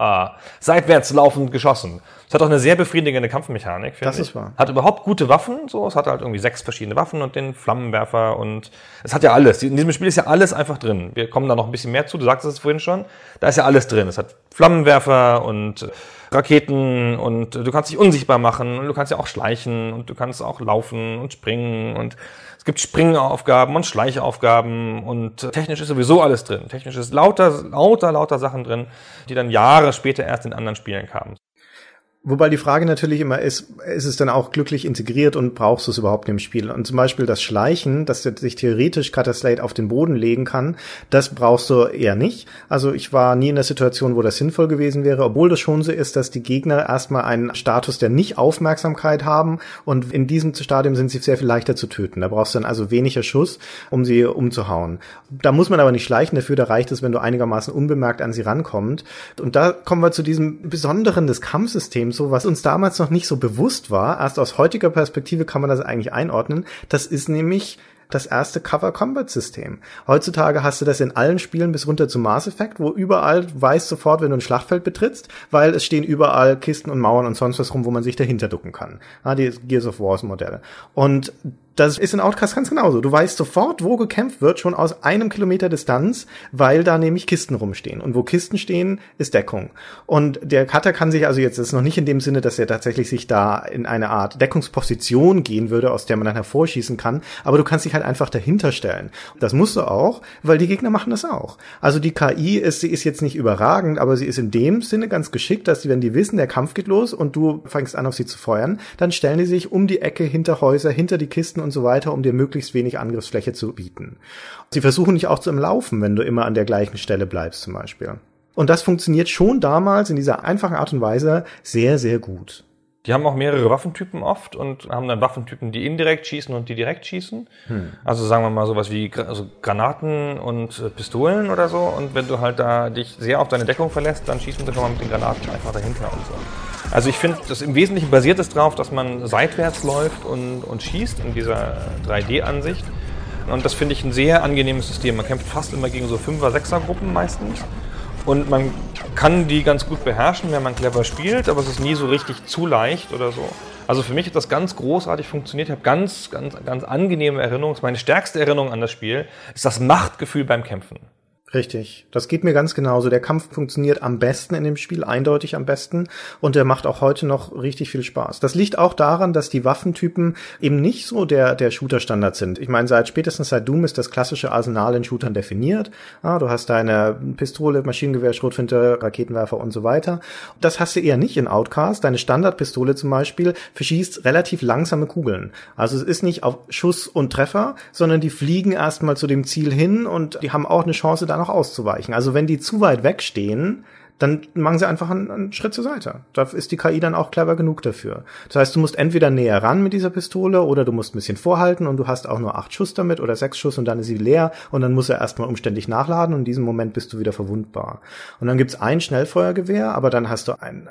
Seitwärts laufend geschossen. Es hat auch eine sehr befriedigende Kampfmechanik, finde ich. Das ist wahr. Hat überhaupt gute Waffen, so. Es hat halt irgendwie 6 verschiedene Waffen und den Flammenwerfer und es hat ja alles. In diesem Spiel ist ja alles einfach drin. Wir kommen da noch ein bisschen mehr zu. Du sagtest es vorhin schon. Da ist ja alles drin. Es hat Flammenwerfer und Raketen und du kannst dich unsichtbar machen und du kannst ja auch schleichen und du kannst auch laufen und springen und es gibt Springaufgaben und Schleichaufgaben und technisch ist sowieso alles drin. Technisch ist lauter Sachen drin, die dann Jahre später erst in anderen Spielen kamen. Wobei die Frage natürlich immer ist es dann auch glücklich integriert und brauchst du es überhaupt im Spiel? Und zum Beispiel das Schleichen, dass du sich theoretisch Cutter Slade auf den Boden legen kann, das brauchst du eher nicht. Also ich war nie in der Situation, wo das sinnvoll gewesen wäre, obwohl das schon so ist, dass die Gegner erstmal einen Status der Nicht-Aufmerksamkeit haben und in diesem Stadium sind sie sehr viel leichter zu töten. Da brauchst du dann also weniger Schuss, um sie umzuhauen. Da muss man aber nicht schleichen dafür, da reicht es, wenn du einigermaßen unbemerkt an sie rankommst. Und da kommen wir zu diesem Besonderen des Kampfsystems, so was uns damals noch nicht so bewusst war. Erst aus heutiger Perspektive kann man das eigentlich einordnen. Das ist nämlich das erste Cover-Combat-System. Heutzutage hast du das in allen Spielen bis runter zu Mass Effect, wo überall du weißt sofort, wenn du ein Schlachtfeld betrittst, weil es stehen überall Kisten und Mauern und sonst was rum, wo man sich dahinter ducken kann. Die Gears of War Modelle. Und das ist in Outcast ganz genauso. Du weißt sofort, wo gekämpft wird, schon aus 1 Kilometer Distanz, weil da nämlich Kisten rumstehen. Und wo Kisten stehen, ist Deckung. Und der Cutter kann sich also jetzt, das ist noch nicht in dem Sinne, dass er tatsächlich sich da in eine Art Deckungsposition gehen würde, aus der man dann hervorschießen kann, aber du kannst dich halt einfach dahinter stellen. Das musst du auch, weil die Gegner machen das auch. Also die KI sie ist jetzt nicht überragend, aber sie ist in dem Sinne ganz geschickt, dass wenn die wissen, der Kampf geht los und du fängst an, auf sie zu feuern, dann stellen die sich um die Ecke, hinter Häuser, hinter die Kisten und so weiter, um dir möglichst wenig Angriffsfläche zu bieten. Sie versuchen dich auch zu Laufen, wenn du immer an der gleichen Stelle bleibst zum Beispiel. Und das funktioniert schon damals in dieser einfachen Art und Weise sehr, sehr gut. Die haben auch mehrere Waffentypen oft und haben dann Waffentypen, die indirekt schießen und die direkt schießen. Also sagen wir mal sowas wie Granaten und Pistolen oder so. Und wenn du halt da dich sehr auf deine Deckung verlässt, dann schießen sie schon mal mit den Granaten einfach dahinter und so. Also ich finde, das im Wesentlichen basiert es darauf, dass man seitwärts läuft und schießt in dieser 3D-Ansicht. Und das finde ich ein sehr angenehmes System. Man kämpft fast immer gegen so 5er-, 6er-Gruppen meistens. Und man kann die ganz gut beherrschen, wenn man clever spielt, aber es ist nie so richtig zu leicht oder so. Also für mich hat das ganz großartig funktioniert. Ich habe ganz angenehme Erinnerungen. Meine stärkste Erinnerung an das Spiel ist das Machtgefühl beim Kämpfen. Richtig. Das geht mir ganz genauso. Der Kampf funktioniert am besten in dem Spiel, eindeutig am besten. Und der macht auch heute noch richtig viel Spaß. Das liegt auch daran, dass die Waffentypen eben nicht so der Shooter-Standard sind. Ich meine, spätestens seit Doom ist das klassische Arsenal in Shootern definiert. Du hast deine Pistole, Maschinengewehr, Schrotflinte, Raketenwerfer und so weiter. Das hast du eher nicht in Outcast. Deine Standardpistole zum Beispiel verschießt relativ langsame Kugeln. Also es ist nicht auf Schuss und Treffer, sondern die fliegen erstmal zu dem Ziel hin und die haben auch eine Chance, da noch auszuweichen. Also wenn die zu weit wegstehen, dann machen sie einfach einen Schritt zur Seite. Da ist die KI dann auch clever genug dafür. Das heißt, du musst entweder näher ran mit dieser Pistole oder du musst ein bisschen vorhalten und du hast auch nur 8 Schuss damit oder 6 Schuss und dann ist sie leer und dann muss er erstmal umständlich nachladen und in diesem Moment bist du wieder verwundbar. Und dann gibt's ein Schnellfeuergewehr, aber dann hast du einen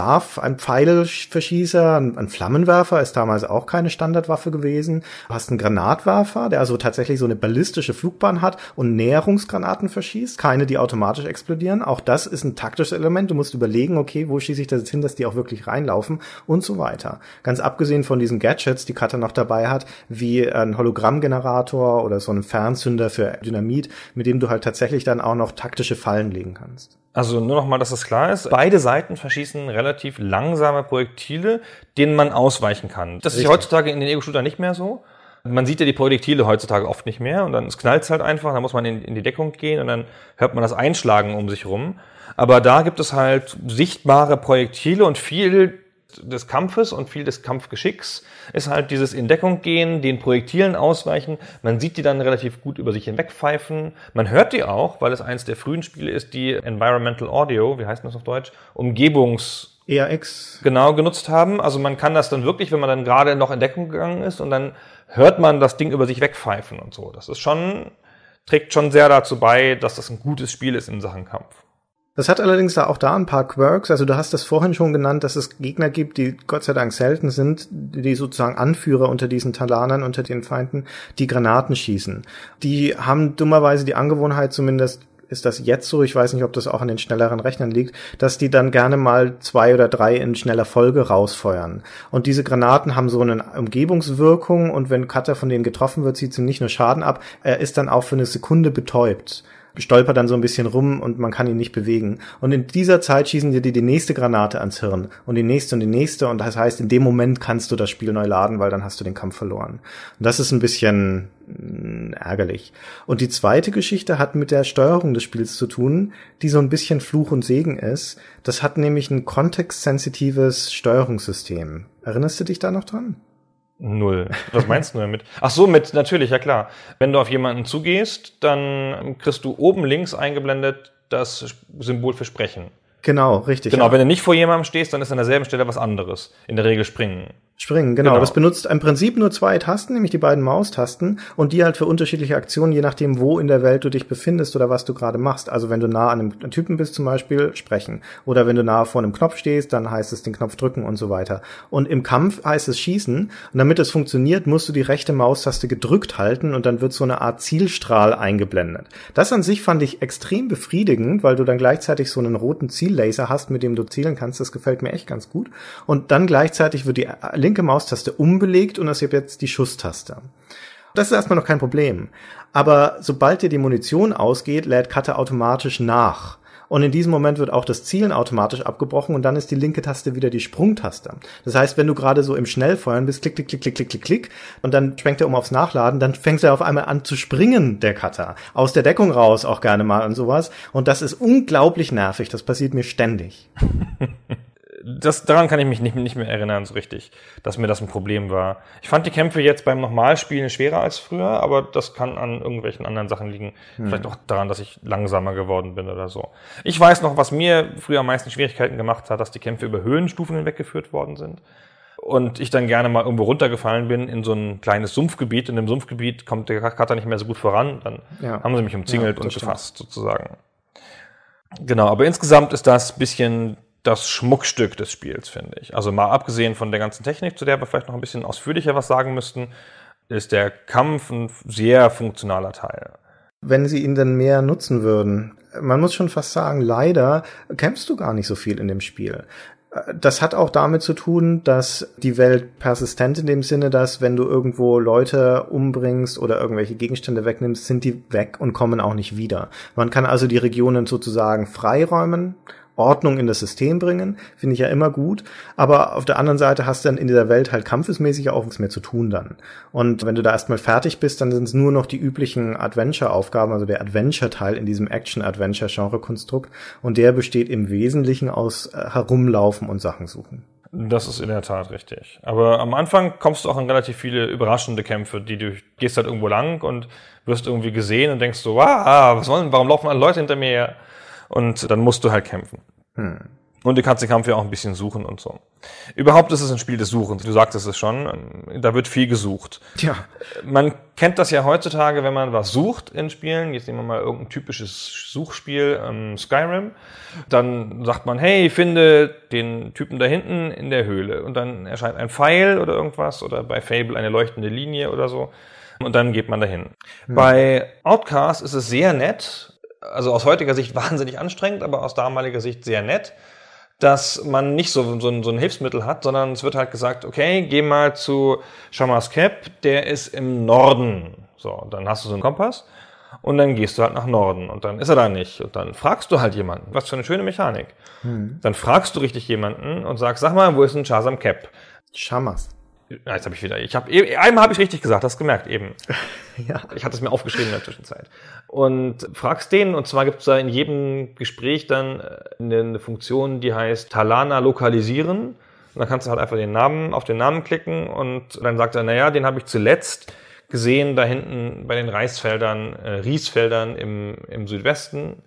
Pfeilverschießer, einen Flammenwerfer, ist damals auch keine Standardwaffe gewesen. Du hast einen Granatwerfer, der also tatsächlich so eine ballistische Flugbahn hat und Näherungsgranaten verschießt, keine, die automatisch explodieren. Auch das ist ein taktisches Element. Du musst überlegen, okay, wo schieße ich das jetzt hin, dass die auch wirklich reinlaufen und so weiter. Ganz abgesehen von diesen Gadgets, die Cutter noch dabei hat, wie ein Hologrammgenerator oder so ein Fernzünder für Dynamit, mit dem du halt tatsächlich dann auch noch taktische Fallen legen kannst. Also nur noch mal, dass das klar ist. Beide Seiten verschießen relativ langsame Projektile, denen man ausweichen kann. Das ist ja heutzutage in den Ego-Shooter nicht mehr so. Man sieht ja die Projektile heutzutage oft nicht mehr und dann knallt es halt einfach, dann muss man in die Deckung gehen und dann hört man das Einschlagen um sich rum. Aber da gibt es halt sichtbare Projektile und viel des Kampfes und viel des Kampfgeschicks ist halt dieses in Deckung gehen, den Projektilen ausweichen. Man sieht die dann relativ gut über sich hinwegpfeifen. Man hört die auch, weil es eins der frühen Spiele ist, die Environmental Audio, wie heißt das auf Deutsch? EAX. Genau, genutzt haben. Also man kann das dann wirklich, wenn man dann gerade noch in Deckung gegangen ist und dann hört man das Ding über sich wegpfeifen und so. Das ist trägt schon sehr dazu bei, dass das ein gutes Spiel ist in Sachen Kampf. Das hat allerdings auch da ein paar Quirks. Also du hast das vorhin schon genannt, dass es Gegner gibt, die Gott sei Dank selten sind, die sozusagen Anführer unter diesen Talanern, unter den Feinden, die Granaten schießen. Die haben dummerweise die Angewohnheit, zumindest ist das jetzt so, ich weiß nicht, ob das auch an den schnelleren Rechnern liegt, dass die dann gerne mal 2 oder 3 in schneller Folge rausfeuern. Und diese Granaten haben so eine Umgebungswirkung und wenn Cutter von denen getroffen wird, zieht sie nicht nur Schaden ab, er ist dann auch für eine Sekunde betäubt. Stolpert dann so ein bisschen rum und man kann ihn nicht bewegen. Und in dieser Zeit schießen dir die nächste Granate ans Hirn und die nächste und das heißt, in dem Moment kannst du das Spiel neu laden, weil dann hast du den Kampf verloren. Und das ist ein bisschen ärgerlich. Und die zweite Geschichte hat mit der Steuerung des Spiels zu tun, die so ein bisschen Fluch und Segen ist. Das hat nämlich ein kontextsensitives Steuerungssystem. Erinnerst du dich da noch dran? 0. Was meinst du damit? Ach so, natürlich, ja klar. Wenn du auf jemanden zugehst, dann kriegst du oben links eingeblendet das Symbol für Sprechen. Genau, richtig. Genau, ja. Wenn du nicht vor jemandem stehst, dann ist an derselben Stelle was anderes. In der Regel springen. Genau. Das benutzt im Prinzip nur 2 Tasten, nämlich die beiden Maustasten und die halt für unterschiedliche Aktionen, je nachdem, wo in der Welt du dich befindest oder was du gerade machst. Also wenn du nah an einem Typen bist zum Beispiel, sprechen. Oder wenn du nah vor einem Knopf stehst, dann heißt es den Knopf drücken und so weiter. Und im Kampf heißt es schießen. Und damit es funktioniert, musst du die rechte Maustaste gedrückt halten und dann wird so eine Art Zielstrahl eingeblendet. Das an sich fand ich extrem befriedigend, weil du dann gleichzeitig so einen roten Ziellaser hast, mit dem du zielen kannst. Das gefällt mir echt ganz gut. Und dann gleichzeitig wird die linke Maustaste umbelegt und das ist jetzt die Schusstaste. Das ist erstmal noch kein Problem. Aber sobald dir die Munition ausgeht, lädt Cutter automatisch nach. Und in diesem Moment wird auch das Zielen automatisch abgebrochen und dann ist die linke Taste wieder die Sprungtaste. Das heißt, wenn du gerade so im Schnellfeuern bist, klick, klick, klick, klick, klick, klick, klick, und dann schwenkt er um aufs Nachladen, dann fängt er auf einmal an zu springen, der Cutter. Aus der Deckung raus auch gerne mal und sowas. Und das ist unglaublich nervig. Das passiert mir ständig. Daran kann ich mich nicht mehr erinnern so richtig, dass mir das ein Problem war. Ich fand die Kämpfe jetzt beim Nochmalspielen schwerer als früher, aber das kann an irgendwelchen anderen Sachen liegen. Vielleicht auch daran, dass ich langsamer geworden bin oder so. Ich weiß noch, was mir früher am meisten Schwierigkeiten gemacht hat, dass die Kämpfe über Höhenstufen hinweggeführt worden sind. Und ich dann gerne mal irgendwo runtergefallen bin in so ein kleines Sumpfgebiet. In dem Sumpfgebiet kommt der Cutter nicht mehr so gut voran. Dann haben sie mich umzingelt und gefasst, sozusagen. Genau, aber insgesamt ist das ein bisschen das Schmuckstück des Spiels, finde ich. Also mal abgesehen von der ganzen Technik, zu der wir vielleicht noch ein bisschen ausführlicher was sagen müssten, ist der Kampf ein sehr funktionaler Teil. Wenn sie ihn denn mehr nutzen würden, man muss schon fast sagen, leider kämpfst du gar nicht so viel in dem Spiel. Das hat auch damit zu tun, dass die Welt persistent in dem Sinne, dass wenn du irgendwo Leute umbringst oder irgendwelche Gegenstände wegnimmst, sind die weg und kommen auch nicht wieder. Man kann also die Regionen sozusagen freiräumen, Ordnung in das System bringen, finde ich ja immer gut, aber auf der anderen Seite hast du dann in dieser Welt halt kampfesmäßig auch nichts mehr zu tun dann. Und wenn du da erstmal fertig bist, dann sind es nur noch die üblichen Adventure-Aufgaben, also der Adventure-Teil in diesem Action-Adventure-Genre-Konstrukt und der besteht im Wesentlichen aus Herumlaufen und Sachen suchen. Das ist in der Tat richtig. Aber am Anfang kommst du auch in relativ viele überraschende Kämpfe, du gehst halt irgendwo lang und wirst irgendwie gesehen und denkst so, warum laufen alle Leute hinter mir her? Und dann musst du halt kämpfen. Und du kannst den Kampf ja auch ein bisschen suchen und so. Überhaupt ist es ein Spiel des Suchens. Du sagtest es schon, da wird viel gesucht. Tja. Man kennt das ja heutzutage, wenn man was sucht in Spielen. Jetzt nehmen wir mal irgendein typisches Suchspiel, Skyrim. Dann sagt man, hey, finde den Typen da hinten in der Höhle. Und dann erscheint ein Pfeil oder irgendwas. Oder bei Fable eine leuchtende Linie oder so. Und dann geht man dahin. Bei Outcast ist es sehr nett, also aus heutiger Sicht wahnsinnig anstrengend, aber aus damaliger Sicht sehr nett, dass man nicht so ein Hilfsmittel hat, sondern es wird halt gesagt, okay, geh mal zu Shamas Cap, der ist im Norden. So, dann hast du so einen Kompass und dann gehst du halt nach Norden und dann ist er da nicht. Und dann fragst du halt jemanden, was für eine schöne Mechanik. Dann fragst du richtig jemanden und sagst, sag mal, wo ist denn Shazam Cap? Shamas. Ja, jetzt habe ich wieder. Einmal habe ich richtig gesagt, hast gemerkt eben. Ja. Ich hatte es mir aufgeschrieben in der Zwischenzeit. Und fragst den, und zwar gibt es da in jedem Gespräch dann eine Funktion, die heißt Talana lokalisieren. Und dann kannst du halt einfach auf den Namen klicken und dann sagt er, naja, den habe ich zuletzt gesehen da hinten bei den Riesfeldern im Südwesten.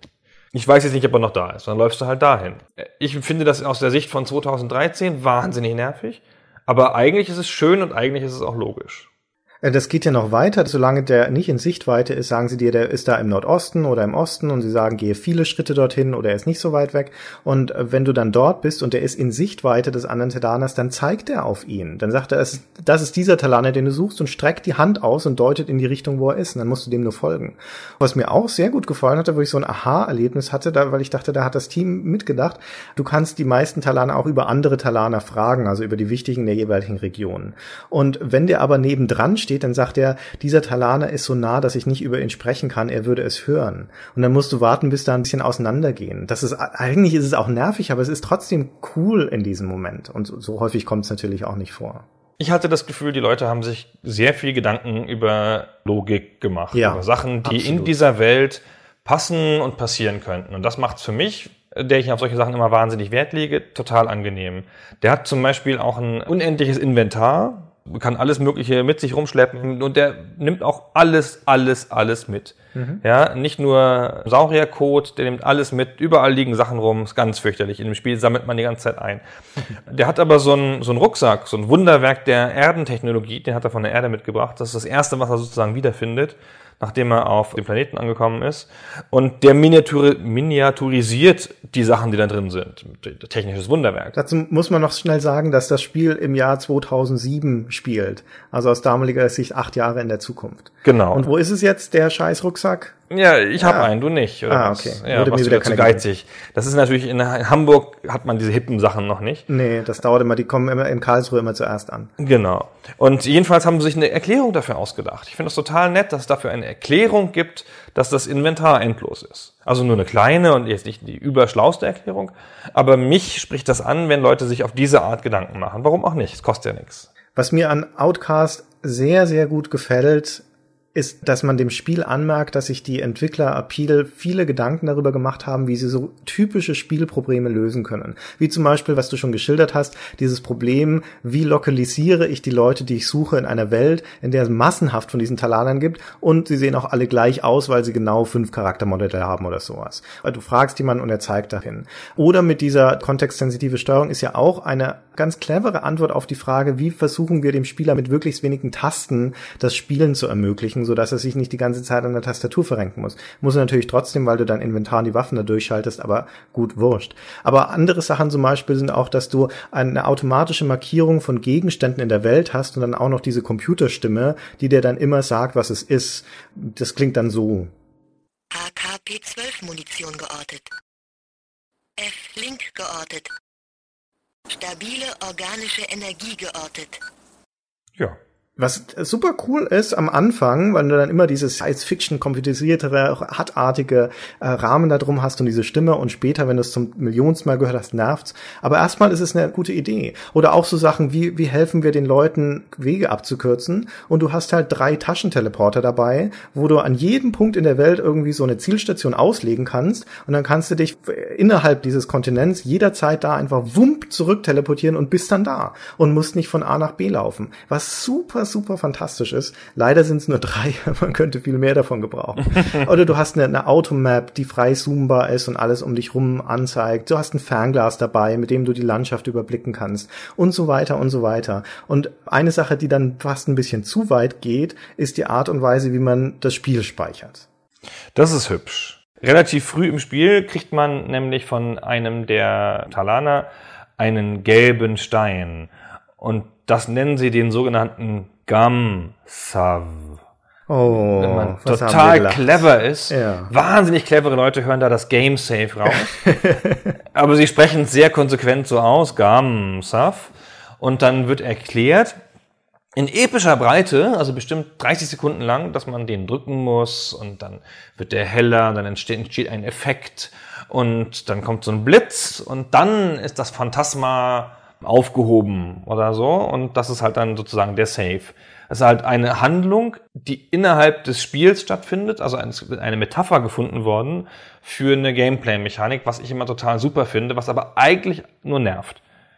Ich weiß jetzt nicht, ob er noch da ist. Dann läufst du halt dahin. Ich finde das aus der Sicht von 2013 wahnsinnig nervig. Aber eigentlich ist es schön und eigentlich ist es auch logisch. Das geht ja noch weiter. Solange der nicht in Sichtweite ist, sagen sie dir, der ist da im Nordosten oder im Osten und sie sagen, gehe viele Schritte dorthin oder er ist nicht so weit weg. Und wenn du dann dort bist und der ist in Sichtweite des anderen Talaners, dann zeigt er auf ihn. Dann sagt er, das ist dieser Talaner, den du suchst und streckt die Hand aus und deutet in die Richtung, wo er ist. Und dann musst du dem nur folgen. Was mir auch sehr gut gefallen hatte, wo ich so ein Aha-Erlebnis hatte, weil ich dachte, da hat das Team mitgedacht. Du kannst die meisten Talaner auch über andere Talaner fragen, also über die wichtigen der jeweiligen Regionen. Und wenn der aber nebendran steht, dann sagt er, dieser Talaner ist so nah, dass ich nicht über ihn sprechen kann, er würde es hören. Und dann musst du warten, bis da ein bisschen auseinandergehen. Eigentlich ist es auch nervig, aber es ist trotzdem cool in diesem Moment. Und so häufig kommt es natürlich auch nicht vor. Ich hatte das Gefühl, die Leute haben sich sehr viel Gedanken über Logik gemacht, über Sachen, die in dieser Welt passen und passieren könnten. Und das macht es für mich, der ich auf solche Sachen immer wahnsinnig Wert lege, total angenehm. Der hat zum Beispiel auch ein unendliches Inventar, kann alles Mögliche mit sich rumschleppen und der nimmt auch alles mit. Ja, nicht nur Saurierkot, der nimmt alles mit, überall liegen Sachen rum, ist ganz fürchterlich. In dem Spiel sammelt man die ganze Zeit ein. Der hat aber so einen Rucksack, so ein Wunderwerk der Erdentechnologie, den hat er von der Erde mitgebracht. Das ist das Erste, was er sozusagen wiederfindet, nachdem er auf dem Planeten angekommen ist. Und der miniaturisiert die Sachen, die da drin sind. Technisches Wunderwerk. Dazu muss man noch schnell sagen, dass das Spiel im Jahr 2007 spielt. Also aus damaliger Sicht 8 Jahre in der Zukunft. Genau. Und wo ist es jetzt, der scheiß Rucksack? Ja, ich habe einen, du nicht. Oder was? Okay. Ja, warst du wieder zu geizig. Das ist natürlich, in Hamburg hat man diese hippen Sachen noch nicht. Nee, das dauert immer, die kommen immer in Karlsruhe immer zuerst an. Genau. Und jedenfalls haben sie sich eine Erklärung dafür ausgedacht. Ich finde es total nett, dass es dafür eine Erklärung gibt, dass das Inventar endlos ist. Also nur eine kleine und jetzt nicht die überschlauste Erklärung. Aber mich spricht das an, wenn Leute sich auf diese Art Gedanken machen. Warum auch nicht? Es kostet ja nichts. Was mir an Outcast sehr, sehr gut gefällt, ist, dass man dem Spiel anmerkt, dass sich die Entwickler Appeal viele Gedanken darüber gemacht haben, wie sie so typische Spielprobleme lösen können. Wie zum Beispiel, was du schon geschildert hast, dieses Problem, wie lokalisiere ich die Leute, die ich suche in einer Welt, in der es massenhaft von diesen Talanern gibt und sie sehen auch alle gleich aus, weil sie genau 5 Charaktermodelle haben oder sowas. Weil du fragst jemanden und er zeigt dahin. Oder mit dieser kontextsensitive Steuerung ist ja auch eine ganz clevere Antwort auf die Frage, wie versuchen wir dem Spieler mit möglichst wenigen Tasten das Spielen zu ermöglichen, sodass er sich nicht die ganze Zeit an der Tastatur verrenken muss. Muss er natürlich trotzdem, weil du dein Inventar und die Waffen da durchschaltest, aber gut, wurscht. Aber andere Sachen zum Beispiel sind auch, dass du eine automatische Markierung von Gegenständen in der Welt hast und dann auch noch diese Computerstimme, die dir dann immer sagt, was es ist. Das klingt dann so. AKP-12-Munition geortet. F-Link geortet. Stabile organische Energie geortet. Ja. Was super cool ist am Anfang, weil du dann immer dieses Science-Fiction, computerisiertere, hartartige Rahmen da drum hast und diese Stimme und später, wenn du es zum millionsten Mal gehört hast, nervt's. Aber erstmal ist es eine gute Idee. Oder auch so Sachen wie helfen wir den Leuten, Wege abzukürzen und du hast halt 3 Taschenteleporter dabei, wo du an jedem Punkt in der Welt irgendwie so eine Zielstation auslegen kannst und dann kannst du dich innerhalb dieses Kontinents jederzeit da einfach wump zurück teleportieren und bist dann da und musst nicht von A nach B laufen. Was super fantastisch ist. Leider sind es nur 3, man könnte viel mehr davon gebrauchen. Oder du hast eine Automap, die frei zoombar ist und alles um dich rum anzeigt. Du hast ein Fernglas dabei, mit dem du die Landschaft überblicken kannst und so weiter und so weiter. Und eine Sache, die dann fast ein bisschen zu weit geht, ist die Art und Weise, wie man das Spiel speichert. Das ist hübsch. Relativ früh im Spiel kriegt man nämlich von einem der Talaner einen gelben Stein. Und das nennen sie den sogenannten Gam-Sav. Oh, wenn man total clever ist. Ja. Wahnsinnig clevere Leute hören da das Game Save raus. Aber sie sprechen es sehr konsequent so aus, Gam-Sav. Und dann wird erklärt, in epischer Breite, also bestimmt 30 Sekunden lang, dass man den drücken muss und dann wird der heller, dann entsteht ein Effekt und dann kommt so ein Blitz und dann ist das Phantasma aufgehoben oder so und das ist halt dann sozusagen der Save. Es ist halt eine Handlung, die innerhalb des Spiels stattfindet, also eine Metapher gefunden worden für eine Gameplay-Mechanik, was ich immer total super finde, was aber eigentlich nur nervt.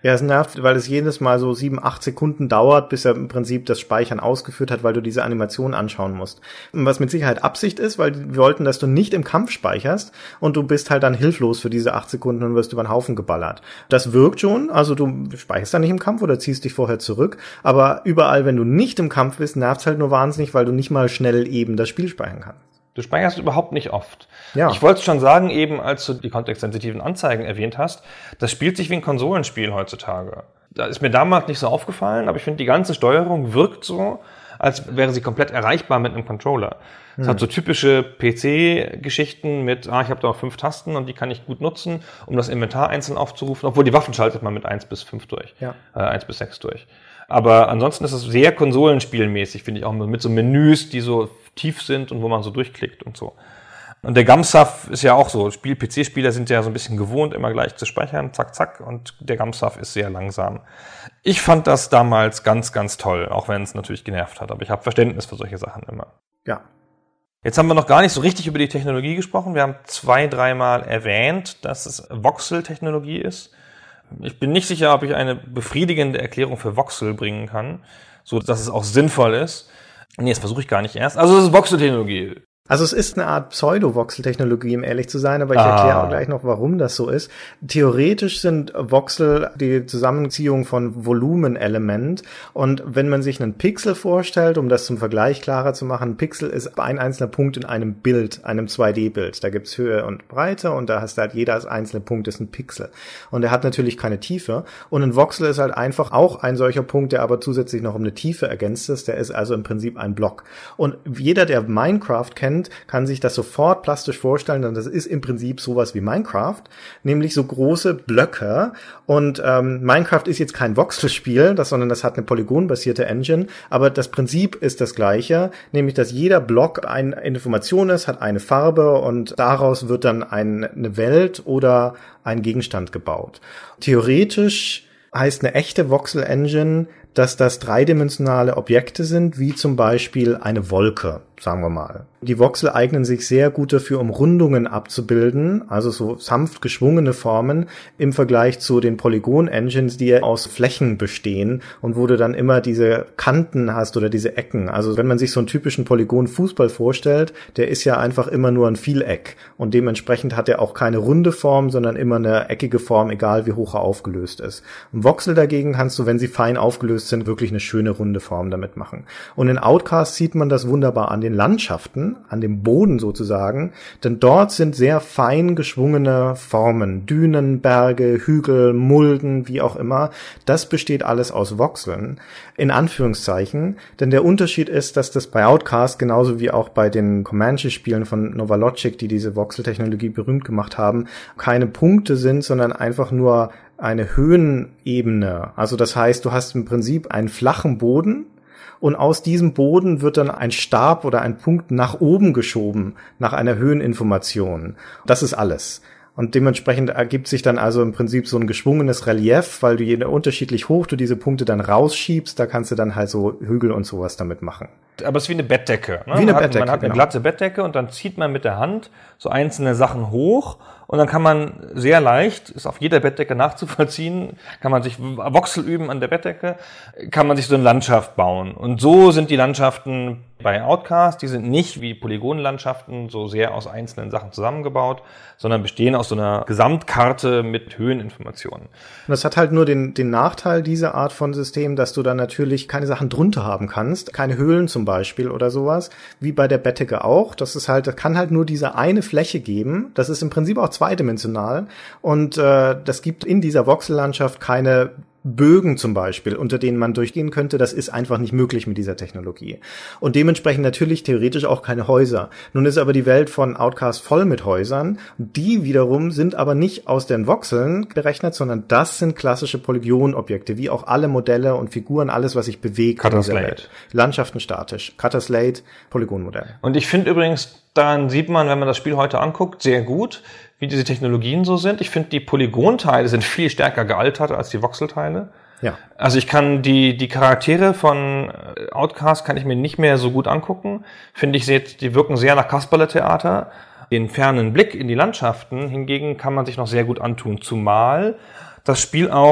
Ja, es nervt, weil es jedes Mal so 7-8 Sekunden dauert, bis er im Prinzip das Speichern ausgeführt hat, weil du diese Animation anschauen musst. Was mit Sicherheit Absicht ist, weil wir wollten, dass du nicht im Kampf speicherst und du bist halt dann hilflos für diese 8 Sekunden und wirst über den Haufen geballert. Das wirkt schon, also du speicherst dann nicht im Kampf oder ziehst dich vorher zurück, aber überall, wenn du nicht im Kampf bist, nervt's halt nur wahnsinnig, weil du nicht mal schnell eben das Spiel speichern kannst. Du speicherst überhaupt nicht oft. Ja. Ich wollte schon sagen, eben als du die kontextsensitiven Anzeigen erwähnt hast, das spielt sich wie ein Konsolenspiel heutzutage. Da ist mir damals nicht so aufgefallen, aber ich finde, die ganze Steuerung wirkt so, als wäre sie komplett erreichbar mit einem Controller. Es hat so typische PC-Geschichten mit, ich habe da auch 5 Tasten und die kann ich gut nutzen, um das Inventar einzeln aufzurufen, obwohl die Waffen schaltet man mit 1 bis 5 durch, 1 bis 6 durch. Aber ansonsten ist es sehr konsolenspielmäßig, finde ich auch, mit so Menüs, die so tief sind und wo man so durchklickt und so. Und der Gamsaf ist ja auch so. PC-Spieler sind ja so ein bisschen gewohnt, immer gleich zu speichern, zack, zack. Und der Gamsaf ist sehr langsam. Ich fand das damals ganz, ganz toll, auch wenn es natürlich genervt hat. Aber ich habe Verständnis für solche Sachen immer. Ja. Jetzt haben wir noch gar nicht so richtig über die Technologie gesprochen. Wir haben 2-3 Mal erwähnt, dass es Voxel-Technologie ist. Ich bin nicht sicher, ob ich eine befriedigende Erklärung für Voxel bringen kann, so dass es auch sinnvoll ist. Nee, das versuche ich gar nicht erst. Also es ist Voxel-Technologie. Also es ist eine Art Pseudo-Voxel-Technologie, um ehrlich zu sein, aber ich erkläre auch gleich noch, warum das so ist. Theoretisch sind Voxel die Zusammenziehung von Volumenelement, und wenn man sich einen Pixel vorstellt, um das zum Vergleich klarer zu machen, ein Pixel ist ein einzelner Punkt in einem Bild, einem 2D-Bild. Da gibt's Höhe und Breite und da hast du halt jeder einzelne Punkt ist ein Pixel. Und der hat natürlich keine Tiefe. Und ein Voxel ist halt einfach auch ein solcher Punkt, der aber zusätzlich noch um eine Tiefe ergänzt ist. Der ist also im Prinzip ein Block. Und jeder, der Minecraft kennt, kann sich das sofort plastisch vorstellen, denn das ist im Prinzip sowas wie Minecraft, nämlich so große Blöcke. Und Minecraft ist jetzt kein Voxelspiel, sondern das hat eine polygonbasierte Engine, aber das Prinzip ist das gleiche, nämlich dass jeder Block eine Information ist, hat eine Farbe und daraus wird dann eine Welt oder ein Gegenstand gebaut. Theoretisch heißt eine echte Voxel-Engine, dass das dreidimensionale Objekte sind, wie zum Beispiel eine Wolke, sagen wir mal. Die Voxel eignen sich sehr gut dafür, um Rundungen abzubilden, also so sanft geschwungene Formen im Vergleich zu den Polygon-Engines, die aus Flächen bestehen und wo du dann immer diese Kanten hast oder diese Ecken. Also wenn man sich so einen typischen Polygon-Fußball vorstellt, der ist ja einfach immer nur ein Vieleck und dementsprechend hat er auch keine runde Form, sondern immer eine eckige Form, egal wie hoch er aufgelöst ist. Und Voxel dagegen kannst du, wenn sie fein aufgelöst sind, wirklich eine schöne runde Form damit machen. Und in Outcast sieht man das wunderbar an den Landschaften, an dem Boden sozusagen, denn dort sind sehr fein geschwungene Formen, Dünen, Berge, Hügel, Mulden, wie auch immer. Das besteht alles aus Voxeln, in Anführungszeichen, denn der Unterschied ist, dass das bei Outcast genauso wie auch bei den Comanche-Spielen von Novalogic, die diese Voxel-Technologie berühmt gemacht haben, keine Punkte sind, sondern einfach nur eine Höhenebene. Also das heißt, du hast im Prinzip einen flachen Boden und aus diesem Boden wird dann ein Stab oder ein Punkt nach oben geschoben, nach einer Höheninformation. Das ist alles. Und dementsprechend ergibt sich dann also im Prinzip so ein geschwungenes Relief, weil du je unterschiedlich hoch du diese Punkte dann rausschiebst, da kannst du dann halt so Hügel und sowas damit machen. Aber es ist wie eine Bettdecke. Ne? Wie eine Bettdecke, man hat eine glatte Bettdecke und dann zieht man mit der Hand so einzelne Sachen hoch und dann kann man sehr leicht, ist auf jeder Bettdecke nachzuvollziehen, kann man sich Voxel üben an der Bettdecke, kann man sich so eine Landschaft bauen. Und so sind die Landschaften bei Outcast, die sind nicht wie Polygonlandschaften so sehr aus einzelnen Sachen zusammengebaut, sondern bestehen aus so einer Gesamtkarte mit Höheninformationen. Und das hat halt nur den Nachteil dieser Art von System, dass du dann natürlich keine Sachen drunter haben kannst, keine Höhlen zum Beispiel oder sowas, wie bei der Bettdecke auch. Das kann halt nur diese eine Fläche geben. Das ist im Prinzip auch zweidimensional und das gibt in dieser Voxellandschaft keine Bögen zum Beispiel, unter denen man durchgehen könnte, das ist einfach nicht möglich mit dieser Technologie. Und dementsprechend natürlich theoretisch auch keine Häuser. Nun ist aber die Welt von Outcast voll mit Häusern. Die wiederum sind aber nicht aus den Voxeln berechnet, sondern das sind klassische Polygonobjekte, wie auch alle Modelle und Figuren, alles, was sich bewegt in dieser Welt. Landschaften statisch. Cutter Slate, Polygonmodell. Und ich finde übrigens, daran sieht man, wenn man das Spiel heute anguckt, sehr gut, wie diese Technologien so sind. Ich finde, die Polygonteile sind viel stärker gealtert als die Voxelteile. Ja. Also ich kann die Charaktere von Outcast kann ich mir nicht mehr so gut angucken. Finde ich, die wirken sehr nach Kasperle-Theater. Den fernen Blick in die Landschaften hingegen kann man sich noch sehr gut antun. Zumal das Spiel auch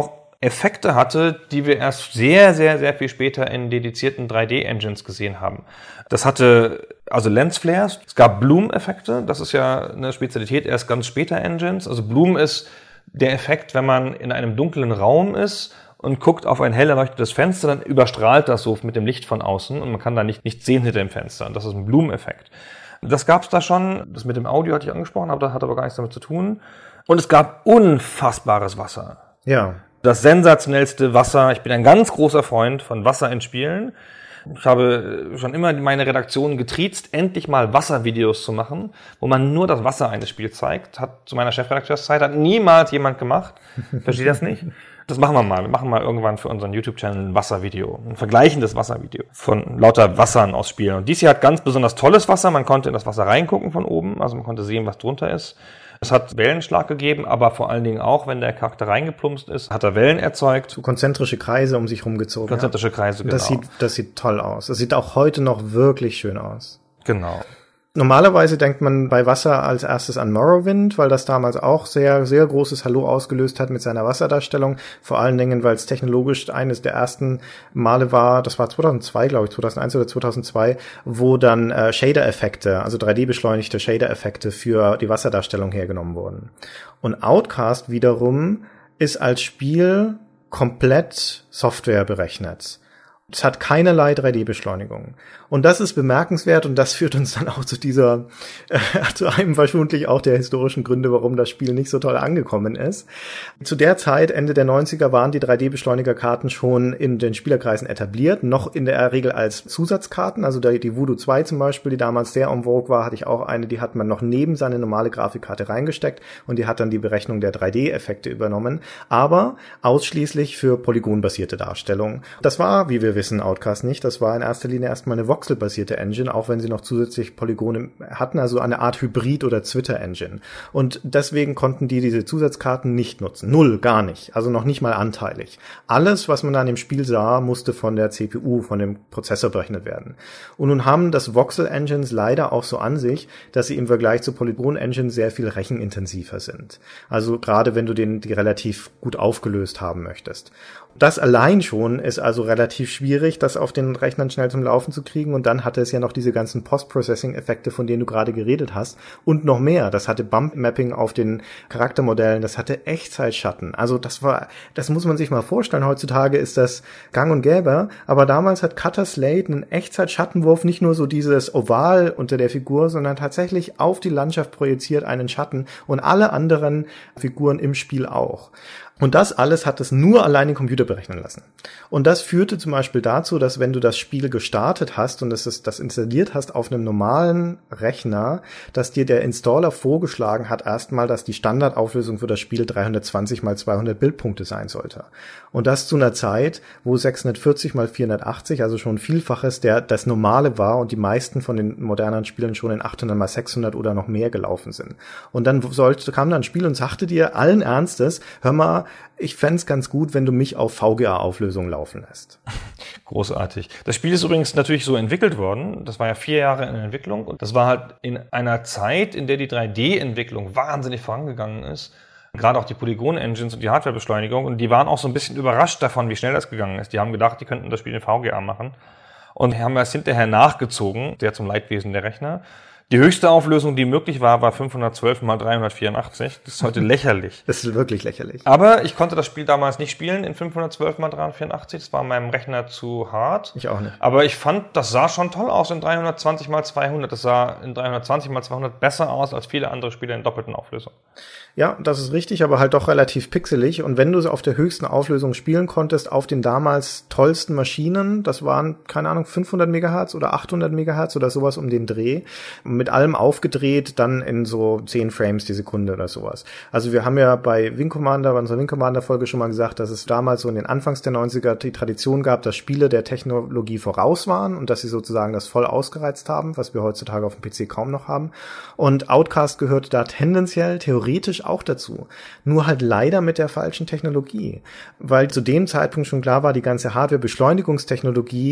Effekte hatte, die wir erst sehr, sehr, sehr viel später in dedizierten 3D-Engines gesehen haben. Das hatte also Lensflares, es gab Bloom-Effekte, das ist ja eine Spezialität erst ganz später Engines. Also Bloom ist der Effekt, wenn man in einem dunklen Raum ist und guckt auf ein hell erleuchtetes Fenster, dann überstrahlt das so mit dem Licht von außen und man kann da nicht sehen hinter dem Fenster. Und das ist ein Bloom-Effekt. Das gab's da schon, das mit dem Audio hatte ich angesprochen, aber das hat aber gar nichts damit zu tun. Und es gab unfassbares Wasser. Ja. Das sensationellste Wasser. Ich bin ein ganz großer Freund von Wasser in Spielen. Ich habe schon immer meine Redaktion getriezt, endlich mal Wasservideos zu machen, wo man nur das Wasser eines Spiels zeigt. Hat zu meiner Chefredakteurszeit hat niemals jemand gemacht. Verstehe das nicht? Das machen wir mal. Wir machen mal irgendwann für unseren YouTube-Channel ein Wasservideo. Ein vergleichendes Wasservideo von lauter Wassern aus Spielen. Und dies hier hat ganz besonders tolles Wasser. Man konnte in das Wasser reingucken von oben. Also man konnte sehen, was drunter ist. Es hat Wellenschlag gegeben, aber vor allen Dingen auch, wenn der Charakter reingeplumpst ist, hat er Wellen erzeugt. So konzentrische Kreise um sich rumgezogen. Konzentrische Kreise, genau. Das sieht toll aus. Das sieht auch heute noch wirklich schön aus. Genau. Normalerweise denkt man bei Wasser als erstes an Morrowind, weil das damals auch sehr, sehr großes Hallo ausgelöst hat mit seiner Wasserdarstellung. Vor allen Dingen, weil es technologisch eines der ersten Male war, das war 2002, glaube ich, 2001 oder 2002, wo dann Shader-Effekte, also 3D-beschleunigte Shader-Effekte für die Wasserdarstellung hergenommen wurden. Und Outcast wiederum ist als Spiel komplett Software berechnet. Es hat keinerlei 3D-Beschleunigung. Und das ist bemerkenswert und das führt uns dann auch zu zu einem vermutlich auch der historischen Gründe, warum das Spiel nicht so toll angekommen ist. Zu der Zeit, Ende der 90er, waren die 3D-Beschleunigerkarten schon in den Spielerkreisen etabliert, noch in der Regel als Zusatzkarten. Also die Voodoo 2 zum Beispiel, die damals sehr en vogue war, hatte ich auch eine, die hat man noch neben seine normale Grafikkarte reingesteckt und die hat dann die Berechnung der 3D-Effekte übernommen, aber ausschließlich für polygonbasierte Darstellung. Das war, wie wir wissen, Outcast nicht. Das war in erster Linie erstmal eine voxelbasierte Engine, auch wenn sie noch zusätzlich Polygone hatten, also eine Art Hybrid- oder Twitter-Engine. Und deswegen konnten die diese Zusatzkarten nicht nutzen. Null, gar nicht. Also noch nicht mal anteilig. Alles, was man dann im Spiel sah, musste von der CPU, von dem Prozessor berechnet werden. Und nun haben das Voxel-Engines leider auch so an sich, dass sie im Vergleich zu Polygon-Engines sehr viel rechenintensiver sind. Also gerade wenn du die relativ gut aufgelöst haben möchtest. Das allein schon ist also relativ schwierig, das auf den Rechnern schnell zum Laufen zu kriegen. Und dann hatte es ja noch diese ganzen Post-Processing-Effekte, von denen du gerade geredet hast. Und noch mehr. Das hatte Bump-Mapping auf den Charaktermodellen. Das hatte Echtzeitschatten. Also das muss man sich mal vorstellen. Heutzutage ist das gang und gäbe. Aber damals hat Cutter Slate einen Echtzeitschattenwurf, nicht nur so dieses Oval unter der Figur, sondern tatsächlich auf die Landschaft projiziert einen Schatten und alle anderen Figuren im Spiel auch. Und das alles hat es nur allein den Computer berechnen lassen. Und das führte zum Beispiel dazu, dass wenn du das Spiel gestartet hast und das installiert hast auf einem normalen Rechner, dass dir der Installer vorgeschlagen hat erstmal, dass die Standardauflösung für das Spiel 320 x 200 Bildpunkte sein sollte. Und das zu einer Zeit, wo 640 x 480, also schon Vielfaches das Normale war und die meisten von den modernen Spielen schon in 800 x 600 oder noch mehr gelaufen sind. Und dann kam da ein Spiel und sagte dir allen Ernstes, hör mal, ich fänd's ganz gut, wenn du mich auf VGA-Auflösung laufen lässt. Großartig. Das Spiel ist übrigens natürlich so entwickelt worden. Das war ja 4 Jahre in Entwicklung und das war halt in einer Zeit, in der die 3D-Entwicklung wahnsinnig vorangegangen ist. Gerade auch die Polygon-Engines und die Hardwarebeschleunigung. Und die waren auch so ein bisschen überrascht davon, wie schnell das gegangen ist. Die haben gedacht, die könnten das Spiel in VGA machen. Und haben es hinterher nachgezogen, sehr zum Leidwesen der Rechner. Die höchste Auflösung, die möglich war 512 x 384. Das ist heute lächerlich. Das ist wirklich lächerlich. Aber ich konnte das Spiel damals nicht spielen in 512 x 384. Das war meinem Rechner zu hart. Ich auch nicht. Aber ich fand, das sah schon toll aus in 320 x 200. Das sah in 320 x 200 besser aus als viele andere Spiele in doppelten Auflösung. Ja, das ist richtig, aber halt doch relativ pixelig. Und wenn du es auf der höchsten Auflösung spielen konntest, auf den damals tollsten Maschinen, das waren, keine Ahnung, 500 Megahertz oder 800 Megahertz oder sowas um den Dreh, mit allem aufgedreht, dann in so 10 Frames die Sekunde oder sowas. Also wir haben ja bei Wing Commander, bei unserer Wing Commander Folge schon mal gesagt, dass es damals so in den Anfangs der 90er die Tradition gab, dass Spiele der Technologie voraus waren und dass sie sozusagen das voll ausgereizt haben, was wir heutzutage auf dem PC kaum noch haben. Und Outcast gehört da tendenziell, theoretisch auch dazu. Nur halt leider mit der falschen Technologie. Weil zu dem Zeitpunkt schon klar war, die ganze Hardware-Beschleunigungstechnologie,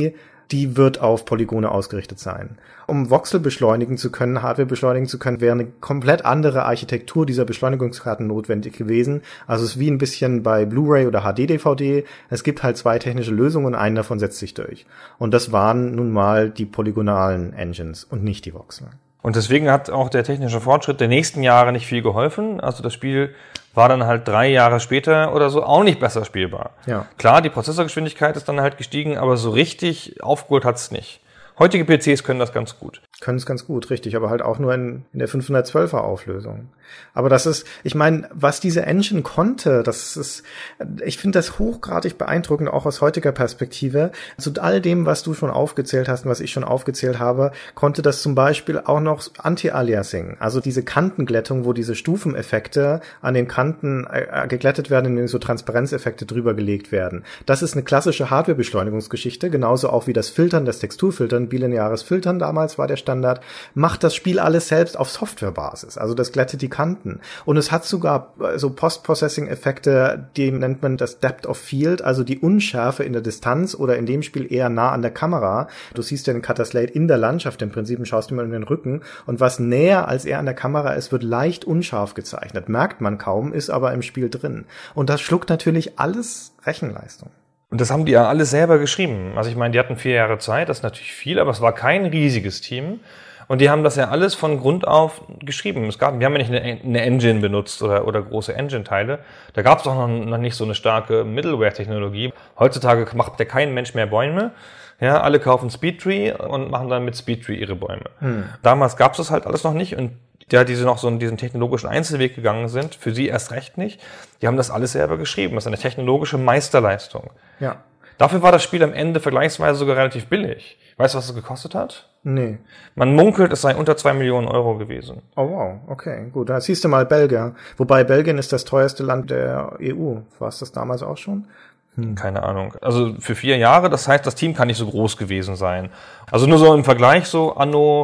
die wird auf Polygone ausgerichtet sein. Um Voxel beschleunigen zu können, Hardware beschleunigen zu können, wäre eine komplett andere Architektur dieser Beschleunigungskarten notwendig gewesen. Also es ist wie ein bisschen bei Blu-ray oder HD-DVD. Es gibt halt 2 technische Lösungen, einen davon setzt sich durch. Und das waren nun mal die polygonalen Engines und nicht die Voxel. Und deswegen hat auch der technische Fortschritt der nächsten Jahre nicht viel geholfen. Also das Spiel war dann halt 3 Jahre später oder so auch nicht besser spielbar. Ja. Klar, die Prozessorgeschwindigkeit ist dann halt gestiegen, aber so richtig aufgeholt hat's nicht. Heutige PCs können das ganz gut. Können es ganz gut, richtig, aber halt auch nur in der 512er Auflösung. Aber das ist, ich meine, was diese Engine konnte, das ist, ich finde das hochgradig beeindruckend, auch aus heutiger Perspektive. Zu all dem, was du schon aufgezählt hast und was ich schon aufgezählt habe, konnte das zum Beispiel auch noch Anti-Aliasing, also diese Kantenglättung, wo diese Stufeneffekte an den Kanten geglättet werden, indem so Transparenzeffekte drüber gelegt werden. Das ist eine klassische Hardware-Beschleunigungsgeschichte, genauso auch wie das Filtern, das Texturfiltern, bilineares Filtern damals war der Standard, macht das Spiel alles selbst auf Softwarebasis. Also das glättet die Kanten. Und es hat sogar so Post-Processing-Effekte, die nennt man das Depth of Field, also die Unschärfe in der Distanz oder in dem Spiel eher nah an der Kamera. Du siehst ja den Cutter Slate in der Landschaft im Prinzip und schaust immer in den Rücken. Und was näher als er an der Kamera ist, wird leicht unscharf gezeichnet. Merkt man kaum, ist aber im Spiel drin. Und das schluckt natürlich alles Rechenleistung. Und das haben die ja alles selber geschrieben. Also ich meine, die hatten 4 Jahre Zeit, das ist natürlich viel, aber es war kein riesiges Team. Und die haben das ja alles von Grund auf geschrieben. Wir haben ja nicht eine Engine benutzt oder große Engine-Teile. Da gab es auch noch nicht so eine starke Middleware-Technologie. Heutzutage macht ja kein Mensch mehr Bäume. Ja, alle kaufen Speedtree und machen dann mit Speedtree ihre Bäume. Damals gab es das halt alles noch nicht und die noch so diesen technologischen Einzelweg gegangen sind, für sie erst recht nicht. Die haben das alles selber geschrieben. Das ist eine technologische Meisterleistung. Ja. Dafür war das Spiel am Ende vergleichsweise sogar relativ billig. Weißt du, was es gekostet hat? Nee. Man munkelt, es sei unter 2 Millionen Euro gewesen. Oh wow, okay, gut. Da siehst du mal Belgien. Wobei Belgien ist das teuerste Land der EU. War es das damals auch schon? Keine Ahnung. Also für 4 Jahre, das heißt, das Team kann nicht so groß gewesen sein. Also nur so im Vergleich, so anno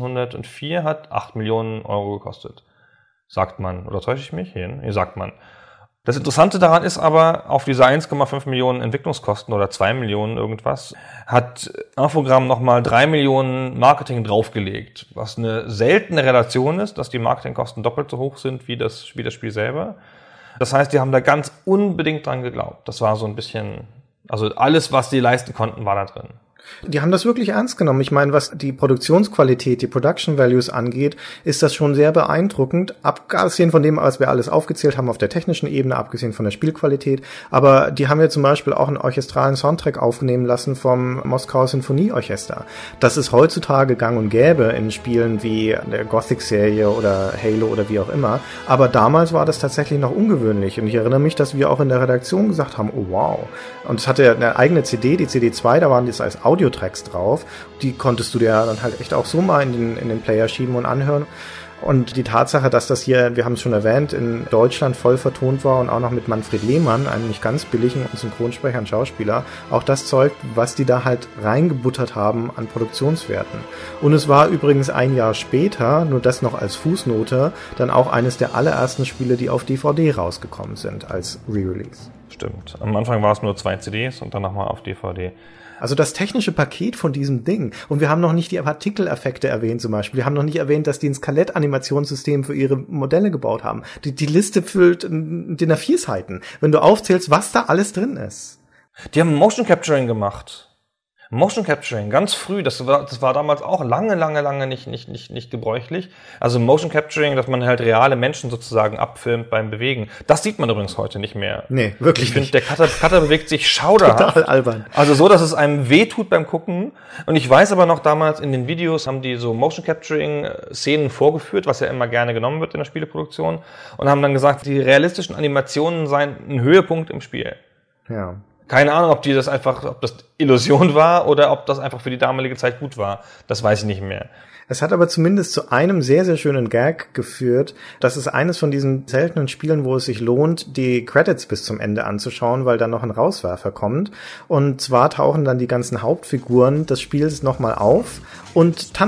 1404 hat 8 Millionen Euro gekostet. Sagt man. Oder täusche ich mich? Nee, sagt man. Das Interessante daran ist aber, auf diese 1,5 Millionen Entwicklungskosten oder 2 Millionen irgendwas, hat Infogramm nochmal 3 Millionen Marketing draufgelegt. Was eine seltene Relation ist, dass die Marketingkosten doppelt so hoch sind wie das Spiel selber. Das heißt, die haben da ganz unbedingt dran geglaubt. Das war so ein bisschen, also alles, was die leisten konnten, war da drin. Die haben das wirklich ernst genommen. Ich meine, was die Produktionsqualität, die Production Values angeht, ist das schon sehr beeindruckend. Abgesehen von dem, was wir alles aufgezählt haben auf der technischen Ebene, abgesehen von der Spielqualität. Aber die haben ja zum Beispiel auch einen orchestralen Soundtrack aufnehmen lassen vom Moskauer Sinfonieorchester. Das ist heutzutage gang und gäbe in Spielen wie der Gothic-Serie oder Halo oder wie auch immer. Aber damals war das tatsächlich noch ungewöhnlich. Und ich erinnere mich, dass wir auch in der Redaktion gesagt haben, oh wow. Und es hatte eine eigene CD, die CD2, da waren das als Audiotracks drauf. Die konntest du dir dann halt echt auch so mal in den Player schieben und anhören. Und die Tatsache, dass das hier, wir haben es schon erwähnt, in Deutschland voll vertont war und auch noch mit Manfred Lehmann, einem nicht ganz billigen Synchronsprecher und Schauspieler, auch das zeugt, was die da halt reingebuttert haben an Produktionswerten. Und es war übrigens ein Jahr später, nur das noch als Fußnote, dann auch eines der allerersten Spiele, die auf DVD rausgekommen sind als Re-Release. Stimmt. Am Anfang war es nur 2 CDs und dann nochmal auf DVD. Also das technische Paket von diesem Ding. Und wir haben noch nicht die Partikeleffekte erwähnt zum Beispiel. Wir haben noch nicht erwähnt, dass die ein Skelettanimationssysteem für ihre Modelle gebaut haben. Die Liste füllt DIN A4-Seiten, wenn du aufzählst, was da alles drin ist. Die haben Motion Capturing gemacht. Motion Capturing, ganz früh, das war damals auch lange nicht gebräuchlich. Also Motion Capturing, dass man halt reale Menschen sozusagen abfilmt beim Bewegen. Das sieht man übrigens heute nicht mehr. Nee, wirklich nicht. Ich finde, der Cutter bewegt sich schauderhaft. Total albern. Also so, dass es einem wehtut beim Gucken. Und ich weiß aber noch, damals in den Videos haben die so Motion Capturing Szenen vorgeführt, was ja immer gerne genommen wird in der Spieleproduktion. Und haben dann gesagt, die realistischen Animationen seien ein Höhepunkt im Spiel. Ja. Keine Ahnung, ob das Illusion war oder ob das einfach für die damalige Zeit gut war. Das weiß ich nicht mehr. Es hat aber zumindest zu einem sehr, sehr schönen Gag geführt. Das ist eines von diesen seltenen Spielen, wo es sich lohnt, die Credits bis zum Ende anzuschauen, weil dann noch ein Rauswerfer kommt. Und zwar tauchen dann die ganzen Hauptfiguren des Spiels nochmal auf und tanzen.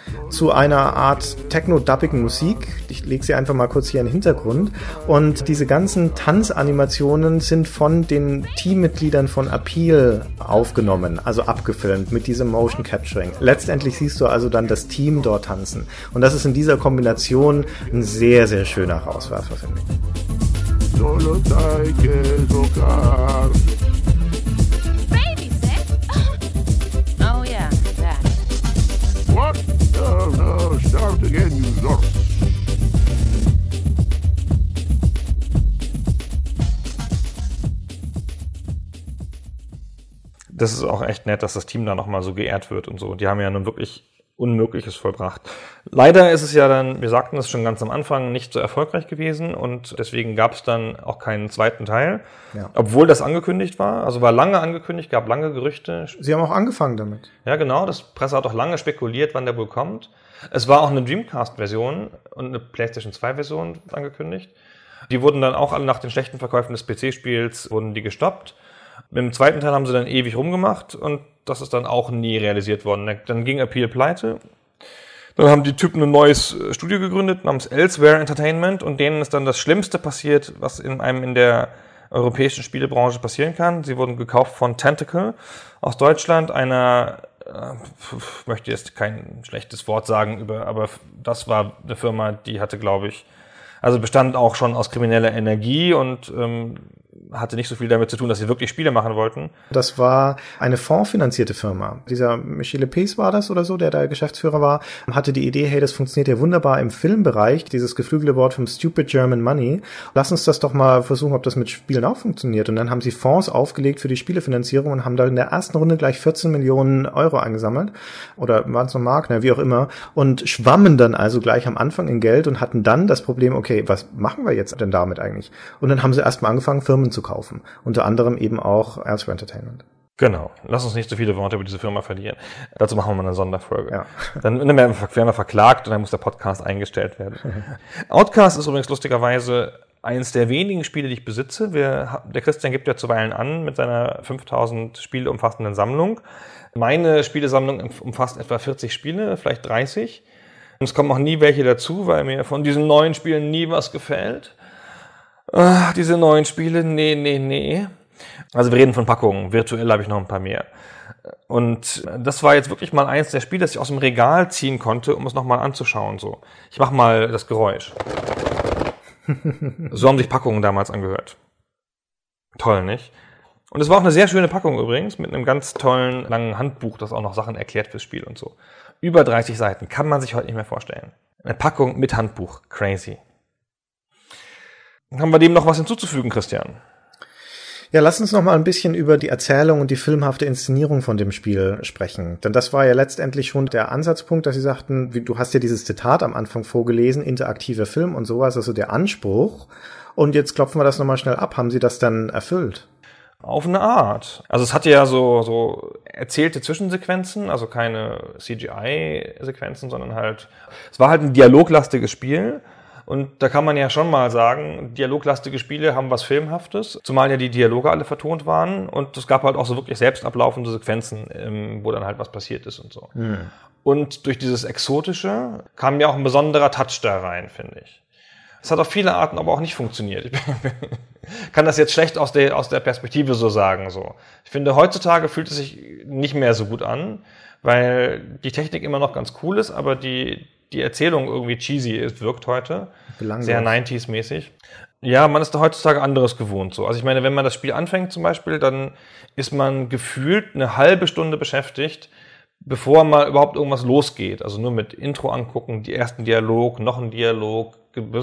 zu einer Art techno-dubbigen Musik. Ich lege sie einfach mal kurz hier in den Hintergrund. Und diese ganzen Tanzanimationen sind von den Teammitgliedern von Appeal aufgenommen, also abgefilmt mit diesem Motion Capturing. Letztendlich siehst du also dann das Team dort tanzen. Und das ist in dieser Kombination ein sehr, sehr schöner Rauswerfer, finde ich. Solo hay que tocar. What? No, start again, you zork. Das ist auch echt nett, dass das Team da nochmal so geehrt wird und so. Die haben ja nun wirklich Unmögliches vollbracht. Leider ist es ja dann, wir sagten es schon ganz am Anfang, nicht so erfolgreich gewesen und deswegen gab es dann auch keinen zweiten Teil, obwohl das angekündigt war. Also war lange angekündigt, gab lange Gerüchte. Sie haben auch angefangen damit. Ja, genau. Das Presse hat auch lange spekuliert, wann der wohl kommt. Es war auch eine Dreamcast-Version und eine PlayStation 2-Version angekündigt. Die wurden dann auch alle nach den schlechten Verkäufen des PC-Spiels wurden die gestoppt. Mit dem zweiten Teil haben sie dann ewig rumgemacht und das ist dann auch nie realisiert worden. Dann ging Appeal pleite. Dann haben die Typen ein neues Studio gegründet namens Elsewhere Entertainment und denen ist dann das Schlimmste passiert, was in der europäischen Spielebranche passieren kann. Sie wurden gekauft von Tentacle aus Deutschland, einer, ich möchte jetzt kein schlechtes Wort sagen, aber das war eine Firma, die hatte, glaube ich, also bestand auch schon aus krimineller Energie und hatte nicht so viel damit zu tun, dass sie wirklich Spiele machen wollten. Das war eine fondsfinanzierte Firma. Dieser Michel Lepes war das oder so, der da Geschäftsführer war, hatte die Idee, hey, das funktioniert ja wunderbar im Filmbereich, dieses geflügelte Wort vom Stupid German Money. Lass uns das doch mal versuchen, ob das mit Spielen auch funktioniert. Und dann haben sie Fonds aufgelegt für die Spielefinanzierung und haben da in der ersten Runde gleich 14 Millionen Euro eingesammelt. Oder waren es noch Mark, wie auch immer. Und schwammen dann also gleich am Anfang in Geld und hatten dann das Problem, okay, was machen wir jetzt denn damit eigentlich? Und dann haben sie erstmal angefangen, Firmen zu kaufen. Unter anderem eben auch Elsewhere Entertainment. Genau. Lass uns nicht so viele Worte über diese Firma verlieren. Dazu machen wir mal eine Sonderfolge. Ja. Dann werden wir verklagt und dann muss der Podcast eingestellt werden. Outcast ist übrigens lustigerweise eines der wenigen Spiele, die ich besitze. Der Christian gibt ja zuweilen an mit seiner 5000 Spiele umfassenden Sammlung. Meine Spielesammlung umfasst etwa 40 Spiele, vielleicht 30. Und es kommen auch nie welche dazu, weil mir von diesen neuen Spielen nie was gefällt. Diese neuen Spiele, nee. Also wir reden von Packungen, virtuell habe ich noch ein paar mehr. Und das war jetzt wirklich mal eins der Spiele, das ich aus dem Regal ziehen konnte, um es nochmal anzuschauen. So, ich mache mal das Geräusch. So haben sich Packungen damals angehört. Toll, nicht? Und es war auch eine sehr schöne Packung übrigens, mit einem ganz tollen, langen Handbuch, das auch noch Sachen erklärt fürs Spiel und so. Über 30 Seiten, kann man sich heute nicht mehr vorstellen. Eine Packung mit Handbuch, crazy. Haben wir dem noch was hinzuzufügen, Christian? Ja, lass uns noch mal ein bisschen über die Erzählung und die filmhafte Inszenierung von dem Spiel sprechen. Denn das war ja letztendlich schon der Ansatzpunkt, dass sie sagten, du hast ja dieses Zitat am Anfang vorgelesen, interaktiver Film und sowas, also der Anspruch. Und jetzt klopfen wir das nochmal schnell ab. Haben sie das dann erfüllt? Auf eine Art. Also es hatte ja so erzählte Zwischensequenzen, also keine CGI-Sequenzen, sondern halt, es war halt ein dialoglastiges Spiel. Und da kann man ja schon mal sagen, dialoglastige Spiele haben was Filmhaftes, zumal ja die Dialoge alle vertont waren und es gab halt auch so wirklich selbst ablaufende Sequenzen, wo dann halt was passiert ist und so. Und durch dieses Exotische kam ja auch ein besonderer Touch da rein, finde ich. Es hat auf viele Arten aber auch nicht funktioniert. Ich kann das jetzt schlecht aus der Perspektive so sagen. So. Ich finde, heutzutage fühlt es sich nicht mehr so gut an, weil die Technik immer noch ganz cool ist, aber die Erzählung irgendwie cheesy wirkt heute. Belanglos. Sehr 90s-mäßig. Ja, man ist da heutzutage anderes gewohnt. So. Also ich meine, wenn man das Spiel anfängt zum Beispiel, dann ist man gefühlt eine halbe Stunde beschäftigt, bevor mal überhaupt irgendwas losgeht. Also nur mit Intro angucken, die ersten Dialog, noch ein Dialog,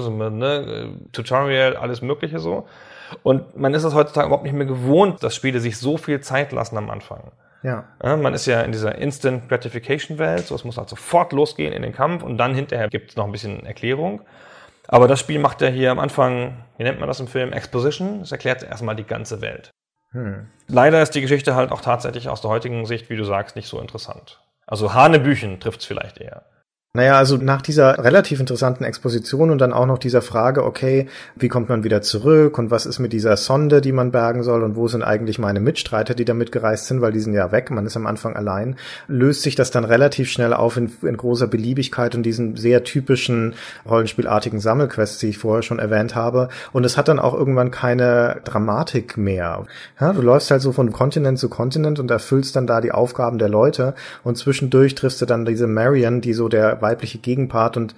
Tutorial, alles Mögliche so. Und man ist es heutzutage überhaupt nicht mehr gewohnt, dass Spiele sich so viel Zeit lassen am Anfang. Ja. Man ist ja in dieser Instant Gratification Welt, so es muss halt sofort losgehen in den Kampf und dann hinterher gibt es noch ein bisschen Erklärung. Aber das Spiel macht ja hier am Anfang, wie nennt man das im Film, Exposition, das erklärt erstmal die ganze Welt. Leider ist die Geschichte halt auch tatsächlich aus der heutigen Sicht, wie du sagst, nicht so interessant. Also Hanebüchen trifft es vielleicht eher. Naja, also nach dieser relativ interessanten Exposition und dann auch noch dieser Frage, okay, wie kommt man wieder zurück und was ist mit dieser Sonde, die man bergen soll und wo sind eigentlich meine Mitstreiter, die da mitgereist sind, weil die sind ja weg, man ist am Anfang allein, löst sich das dann relativ schnell auf in großer Beliebigkeit und diesen sehr typischen rollenspielartigen Sammelquests, die ich vorher schon erwähnt habe, und es hat dann auch irgendwann keine Dramatik mehr. Ja, du läufst halt so von Kontinent zu Kontinent und erfüllst dann da die Aufgaben der Leute und zwischendurch triffst du dann diese Marion, die so der weibliche Gegenpart und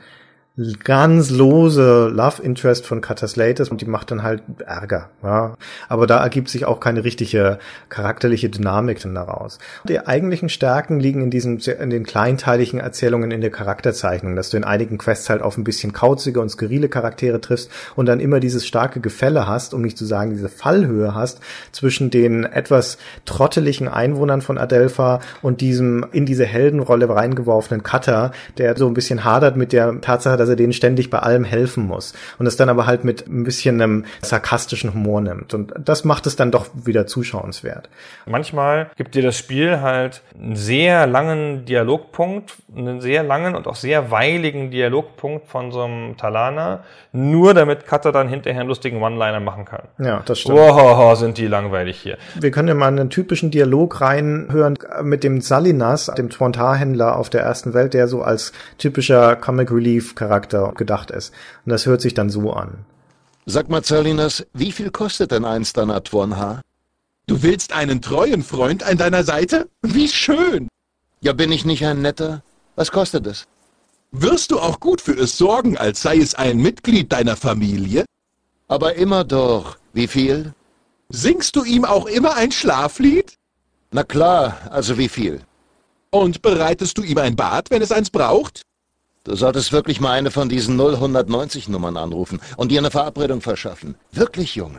ganz lose Love Interest von Cutter Slate ist und die macht dann halt Ärger, ja. Aber da ergibt sich auch keine richtige charakterliche Dynamik dann daraus. Die eigentlichen Stärken liegen in den kleinteiligen Erzählungen in der Charakterzeichnung, dass du in einigen Quests halt auf ein bisschen kauzige und skurrile Charaktere triffst und dann immer dieses starke Gefälle hast, um nicht zu sagen diese Fallhöhe hast, zwischen den etwas trotteligen Einwohnern von Adelpha und diesem in diese Heldenrolle reingeworfenen Cutter, der so ein bisschen hadert mit der Tatsache, dass er denen ständig bei allem helfen muss und es dann aber halt mit ein bisschen einem sarkastischen Humor nimmt. Und das macht es dann doch wieder zuschauenswert. Manchmal gibt dir das Spiel halt einen sehr langen Dialogpunkt, einen sehr langen und auch sehr weiligen Dialogpunkt von so einem Talaner, nur damit Cutter dann hinterher einen lustigen One-Liner machen kann. Ja, das stimmt. Wow, sind die langweilig hier. Wir können ja mal einen typischen Dialog reinhören mit dem Salinas, dem Trontarhändler auf der ersten Welt, der so als typischer Comic Relief Charakter gedacht ist. Und das hört sich dann so an. Sag mal, Salinas, wie viel kostet denn eins deiner Twornhaar? Du willst einen treuen Freund an deiner Seite? Wie schön! Ja, bin ich nicht ein Netter? Was kostet es? Wirst du auch gut für es sorgen, als sei es ein Mitglied deiner Familie? Aber immer doch. Wie viel? Singst du ihm auch immer ein Schlaflied? Na klar, also wie viel? Und bereitest du ihm ein Bad, wenn es eins braucht? Du solltest wirklich mal eine von diesen 0190-Nummern anrufen und dir eine Verabredung verschaffen. Wirklich, Junge.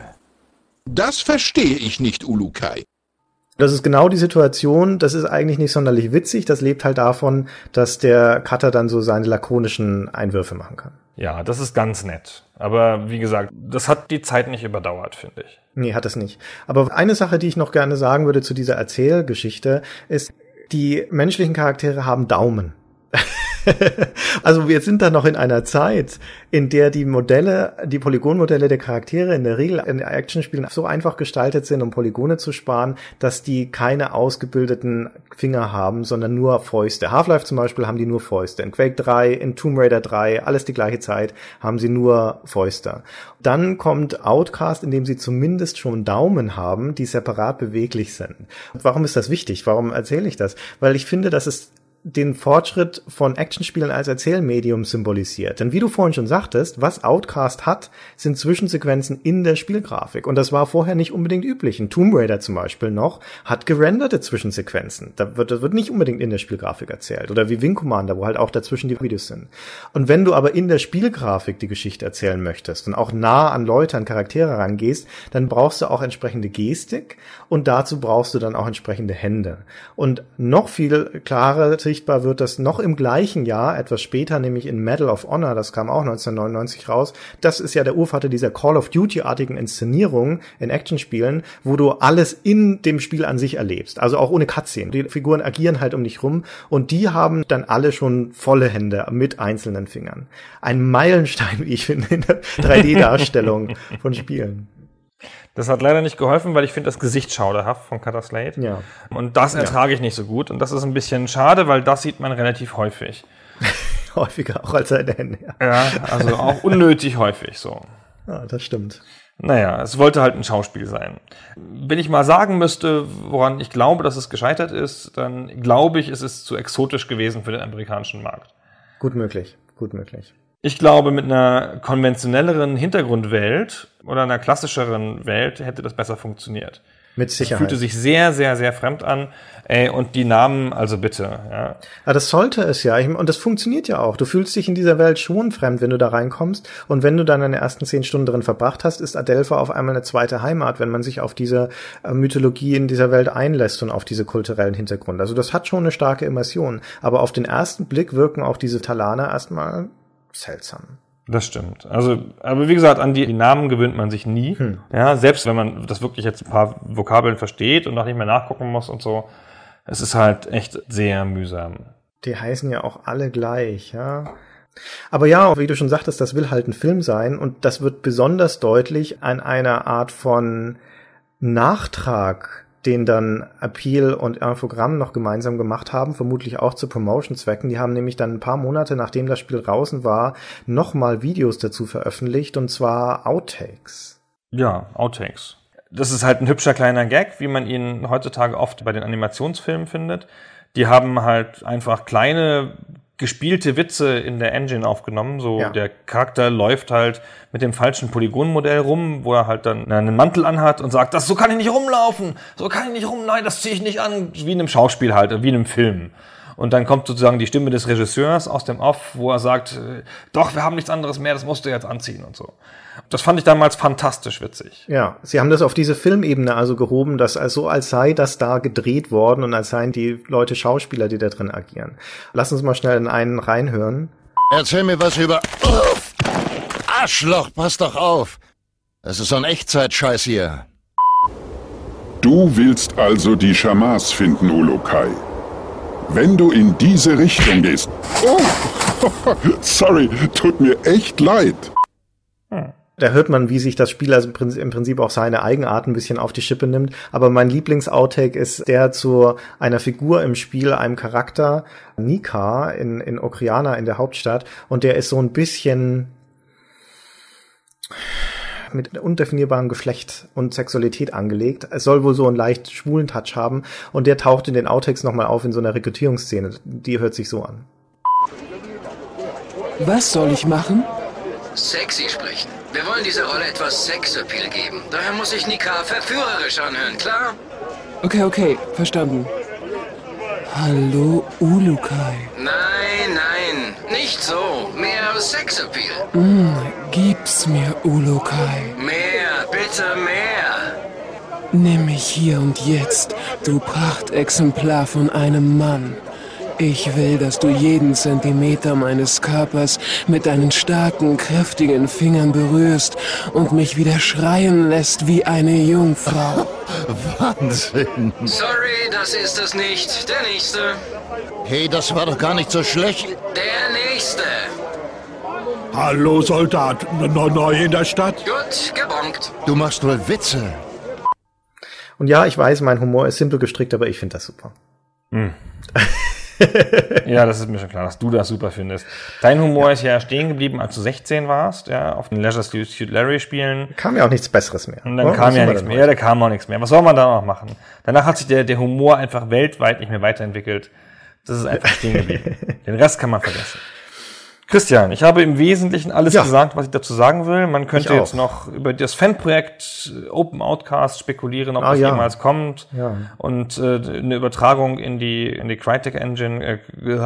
Das verstehe ich nicht, Ulukai. Das ist genau die Situation, das ist eigentlich nicht sonderlich witzig, das lebt halt davon, dass der Cutter dann so seine lakonischen Einwürfe machen kann. Ja, das ist ganz nett. Aber wie gesagt, das hat die Zeit nicht überdauert, finde ich. Nee, hat es nicht. Aber eine Sache, die ich noch gerne sagen würde zu dieser Erzählgeschichte, ist, die menschlichen Charaktere haben Daumen. Also wir sind da noch in einer Zeit, in der die Polygonmodelle der Charaktere in der Regel in Actionspielen so einfach gestaltet sind, um Polygone zu sparen, dass die keine ausgebildeten Finger haben, sondern nur Fäuste. Half-Life zum Beispiel haben die nur Fäuste. In Quake 3, in Tomb Raider 3, alles die gleiche Zeit, haben sie nur Fäuste. Dann kommt Outcast, in dem sie zumindest schon Daumen haben, die separat beweglich sind. Warum ist das wichtig? Warum erzähle ich das? Weil ich finde, dass es den Fortschritt von Actionspielen als Erzählmedium symbolisiert. Denn wie du vorhin schon sagtest, was Outcast hat, sind Zwischensequenzen in der Spielgrafik. Und das war vorher nicht unbedingt üblich. Ein Tomb Raider zum Beispiel noch hat gerenderte Zwischensequenzen. Das wird nicht unbedingt in der Spielgrafik erzählt. Oder wie Wing Commander, wo halt auch dazwischen die Videos sind. Und wenn du aber in der Spielgrafik die Geschichte erzählen möchtest und auch nah an Leute, an Charaktere rangehst, dann brauchst du auch entsprechende Gestik und dazu brauchst du dann auch entsprechende Hände. Und noch viel klarer sichtbar wird das noch im gleichen Jahr, etwas später, nämlich in Medal of Honor, das kam auch 1999 raus. Das ist ja der Urvater dieser Call of Duty-artigen Inszenierungen in Actionspielen, wo du alles in dem Spiel an sich erlebst, also auch ohne Cutscene. Die Figuren agieren halt um dich rum und die haben dann alle schon volle Hände mit einzelnen Fingern. Ein Meilenstein, wie ich finde, in der 3D-Darstellung von Spielen. Das hat leider nicht geholfen, weil ich finde das Gesicht schauderhaft von Cutter Slate. Ja. Und das ertrage ich nicht so gut. Und das ist ein bisschen schade, weil das sieht man relativ häufig. Häufiger auch als seine Hände. Ja, also auch unnötig häufig so. Ja, das stimmt. Naja, es wollte halt ein Schauspiel sein. Wenn ich mal sagen müsste, woran ich glaube, dass es gescheitert ist, dann glaube ich, es ist zu exotisch gewesen für den amerikanischen Markt. Gut möglich, gut möglich. Ich glaube, mit einer konventionelleren Hintergrundwelt oder einer klassischeren Welt hätte das besser funktioniert. Mit Sicherheit. Es fühlte sich sehr, sehr, sehr fremd an. Und die Namen, also bitte. Ja. Ja, das sollte es ja. Und das funktioniert ja auch. Du fühlst dich in dieser Welt schon fremd, wenn du da reinkommst. Und wenn du dann deine ersten 10 Stunden drin verbracht hast, ist Adelpha auf einmal eine zweite Heimat, wenn man sich auf diese Mythologie in dieser Welt einlässt und auf diese kulturellen Hintergründe. Also das hat schon eine starke Immersion. Aber auf den ersten Blick wirken auch diese Talaner erstmal seltsam. Das stimmt. Also, aber wie gesagt, an die Namen gewöhnt man sich nie. Ja, selbst wenn man das wirklich jetzt ein paar Vokabeln versteht und noch nicht mehr nachgucken muss und so. Es ist halt echt sehr mühsam. Die heißen ja auch alle gleich, ja. Aber ja, wie du schon sagtest, das will halt ein Film sein und das wird besonders deutlich an einer Art von Nachtrag, den dann Appeal und Infogramm noch gemeinsam gemacht haben, vermutlich auch zu Promotion-Zwecken. Die haben nämlich dann ein paar Monate, nachdem das Spiel draußen war, nochmal Videos dazu veröffentlicht, und zwar Outtakes. Ja, Outtakes. Das ist halt ein hübscher kleiner Gag, wie man ihn heutzutage oft bei den Animationsfilmen findet. Die haben halt einfach kleine gespielte Witze in der Engine aufgenommen. So, ja. Der Charakter läuft halt mit dem falschen Polygonmodell rum, wo er halt dann einen Mantel anhat und sagt, so kann ich nicht rumlaufen, nein, das ziehe ich nicht an, wie in einem Schauspiel halt, wie in einem Film. Und dann kommt sozusagen die Stimme des Regisseurs aus dem Off, wo er sagt, doch, wir haben nichts anderes mehr, das musst du jetzt anziehen und so. Das fand ich damals fantastisch witzig. Ja, sie haben das auf diese Filmebene also gehoben, dass also als sei das da gedreht worden und als seien die Leute Schauspieler, die da drin agieren. Lass uns mal schnell in einen reinhören. Erzähl mir was über... Arschloch, pass doch auf! Das ist so ein Echtzeit-Scheiß hier. Du willst also die Shamars finden, Ulukai. Wenn du in diese Richtung gehst... Oh, sorry, tut mir echt leid. Da hört man, wie sich das Spiel also im Prinzip auch seine Eigenart ein bisschen auf die Schippe nimmt. Aber mein Lieblings-Outtake ist der zu einer Figur im Spiel, einem Charakter, Nika, in Okriana, in der Hauptstadt. Und der ist so ein bisschen mit undefinierbarem Geschlecht und Sexualität angelegt. Es soll wohl so einen leicht schwulen Touch haben. Und der taucht in den Outtakes nochmal auf in so einer Rekrutierungsszene. Die hört sich so an. Was soll ich machen? Sexy sprechen. Wir wollen dieser Rolle etwas Sexappeal geben. Daher muss sich Nika verführerisch anhören, klar? Okay, verstanden. Hallo, Ulukai. Nein, nicht so. Mehr Sexappeal. Gib's mir, Ulukai. Mehr, bitte mehr. Nimm mich hier und jetzt, du Prachtexemplar von einem Mann. Ich will, dass du jeden Zentimeter meines Körpers mit deinen starken, kräftigen Fingern berührst und mich wieder schreien lässt wie eine Jungfrau. Wahnsinn. Sorry, das ist es nicht. Der Nächste. Hey, das war doch gar nicht so schlecht. Der Nächste. Hallo, Soldat. Neu in der Stadt? Gut, gebonkt. Du machst wohl Witze. Und ja, ich weiß, mein Humor ist simpel gestrickt, aber ich finde das super. Ja, das ist mir schon klar, dass du das super findest. Dein Humor ist ja stehen geblieben, als du 16 warst, ja, auf den Leisure Suit Larry Spielen. Kam ja auch nichts Besseres mehr. Und dann kam ja nichts mehr. Ja, da kam auch nichts mehr. Was soll man da noch machen? Danach hat sich der Humor einfach weltweit nicht mehr weiterentwickelt. Das ist einfach stehen geblieben. Den Rest kann man vergessen. Christian, ich habe im Wesentlichen alles gesagt, was ich dazu sagen will. Man könnte jetzt noch über das Fanprojekt Open Outcast spekulieren, ob das jemals kommt. Ja. Und eine Übertragung in die Crytek Engine.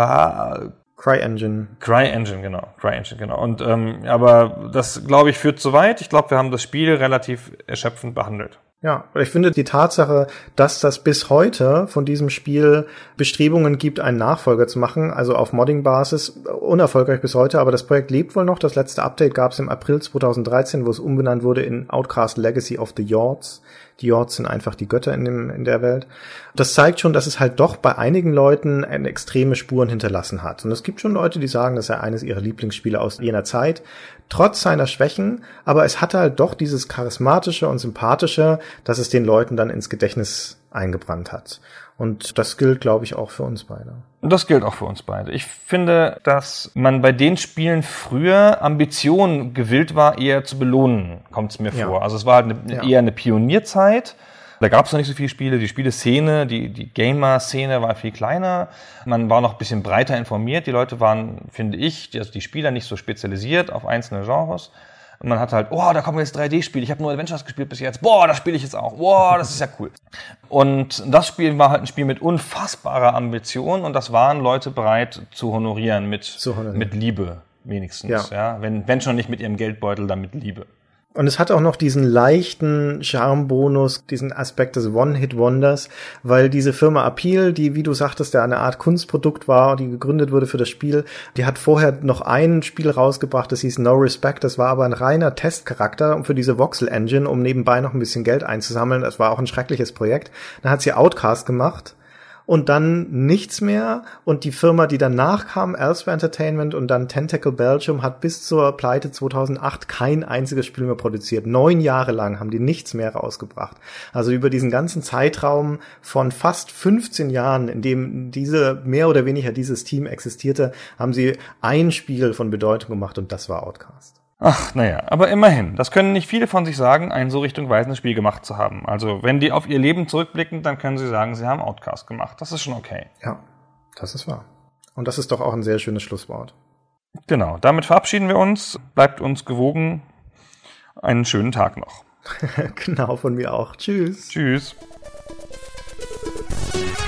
CryEngine, genau. Und aber das, glaube ich, führt zu weit. Ich glaube, wir haben das Spiel relativ erschöpfend behandelt. Ja, ich finde die Tatsache, dass das bis heute von diesem Spiel Bestrebungen gibt, einen Nachfolger zu machen, also auf Modding-Basis, unerfolgreich bis heute, aber das Projekt lebt wohl noch. Das letzte Update gab es im April 2013, wo es umbenannt wurde in Outcast Legacy of the Yords. Die Yords sind einfach die Götter in der Welt. Das zeigt schon, dass es halt doch bei einigen Leuten eine extreme Spuren hinterlassen hat. Und es gibt schon Leute, die sagen, das sei eines ihrer Lieblingsspiele aus jener Zeit. Trotz seiner Schwächen, aber es hatte halt doch dieses Charismatische und Sympathische, dass es den Leuten dann ins Gedächtnis eingebrannt hat. Und das gilt, glaube ich, auch für uns beide. Das gilt auch für uns beide. Ich finde, dass man bei den Spielen früher Ambitionen gewillt war, eher zu belohnen, kommt es mir vor. Also es war halt eher eine Pionierzeit. Da gab es noch nicht so viele Spiele. Die Spieleszene, die Gamer-Szene war viel kleiner. Man war noch ein bisschen breiter informiert. Die Leute waren, finde ich, also die Spieler nicht so spezialisiert auf einzelne Genres. Und man hat halt, da kommen jetzt 3D-Spiele. Ich habe nur Adventures gespielt bis jetzt. Das spiele ich jetzt auch. Das ist ja cool. Und das Spiel war halt ein Spiel mit unfassbarer Ambition und das waren Leute bereit zu honorieren mit Liebe wenigstens. Ja. Wenn schon nicht mit ihrem Geldbeutel, dann mit Liebe. Und es hat auch noch diesen leichten Charme-Bonus, diesen Aspekt des One-Hit-Wonders, weil diese Firma Appeal, die, wie du sagtest, ja eine Art Kunstprodukt war, die gegründet wurde für das Spiel, die hat vorher noch ein Spiel rausgebracht, das hieß No Respect, das war aber ein reiner Testcharakter für diese Voxel-Engine, um nebenbei noch ein bisschen Geld einzusammeln. Das war auch ein schreckliches Projekt. Dann hat sie Outcast gemacht. und dann nichts mehr. Und die Firma, die danach kam, Elsewhere Entertainment und dann Tentacle Belgium, hat bis zur Pleite 2008 kein einziges Spiel mehr produziert. 9 Jahre lang haben die nichts mehr rausgebracht. Also über diesen ganzen Zeitraum von fast 15 Jahren, in dem mehr oder weniger dieses Team existierte, haben sie ein Spiel von Bedeutung gemacht und das war Outcast. Ach, naja, aber immerhin. Das können nicht viele von sich sagen, ein so richtungweisendes Spiel gemacht zu haben. Also, wenn die auf ihr Leben zurückblicken, dann können sie sagen, sie haben Outcast gemacht. Das ist schon okay. Ja, das ist wahr. Und das ist doch auch ein sehr schönes Schlusswort. Genau, damit verabschieden wir uns. Bleibt uns gewogen. Einen schönen Tag noch. Genau, von mir auch. Tschüss. Tschüss.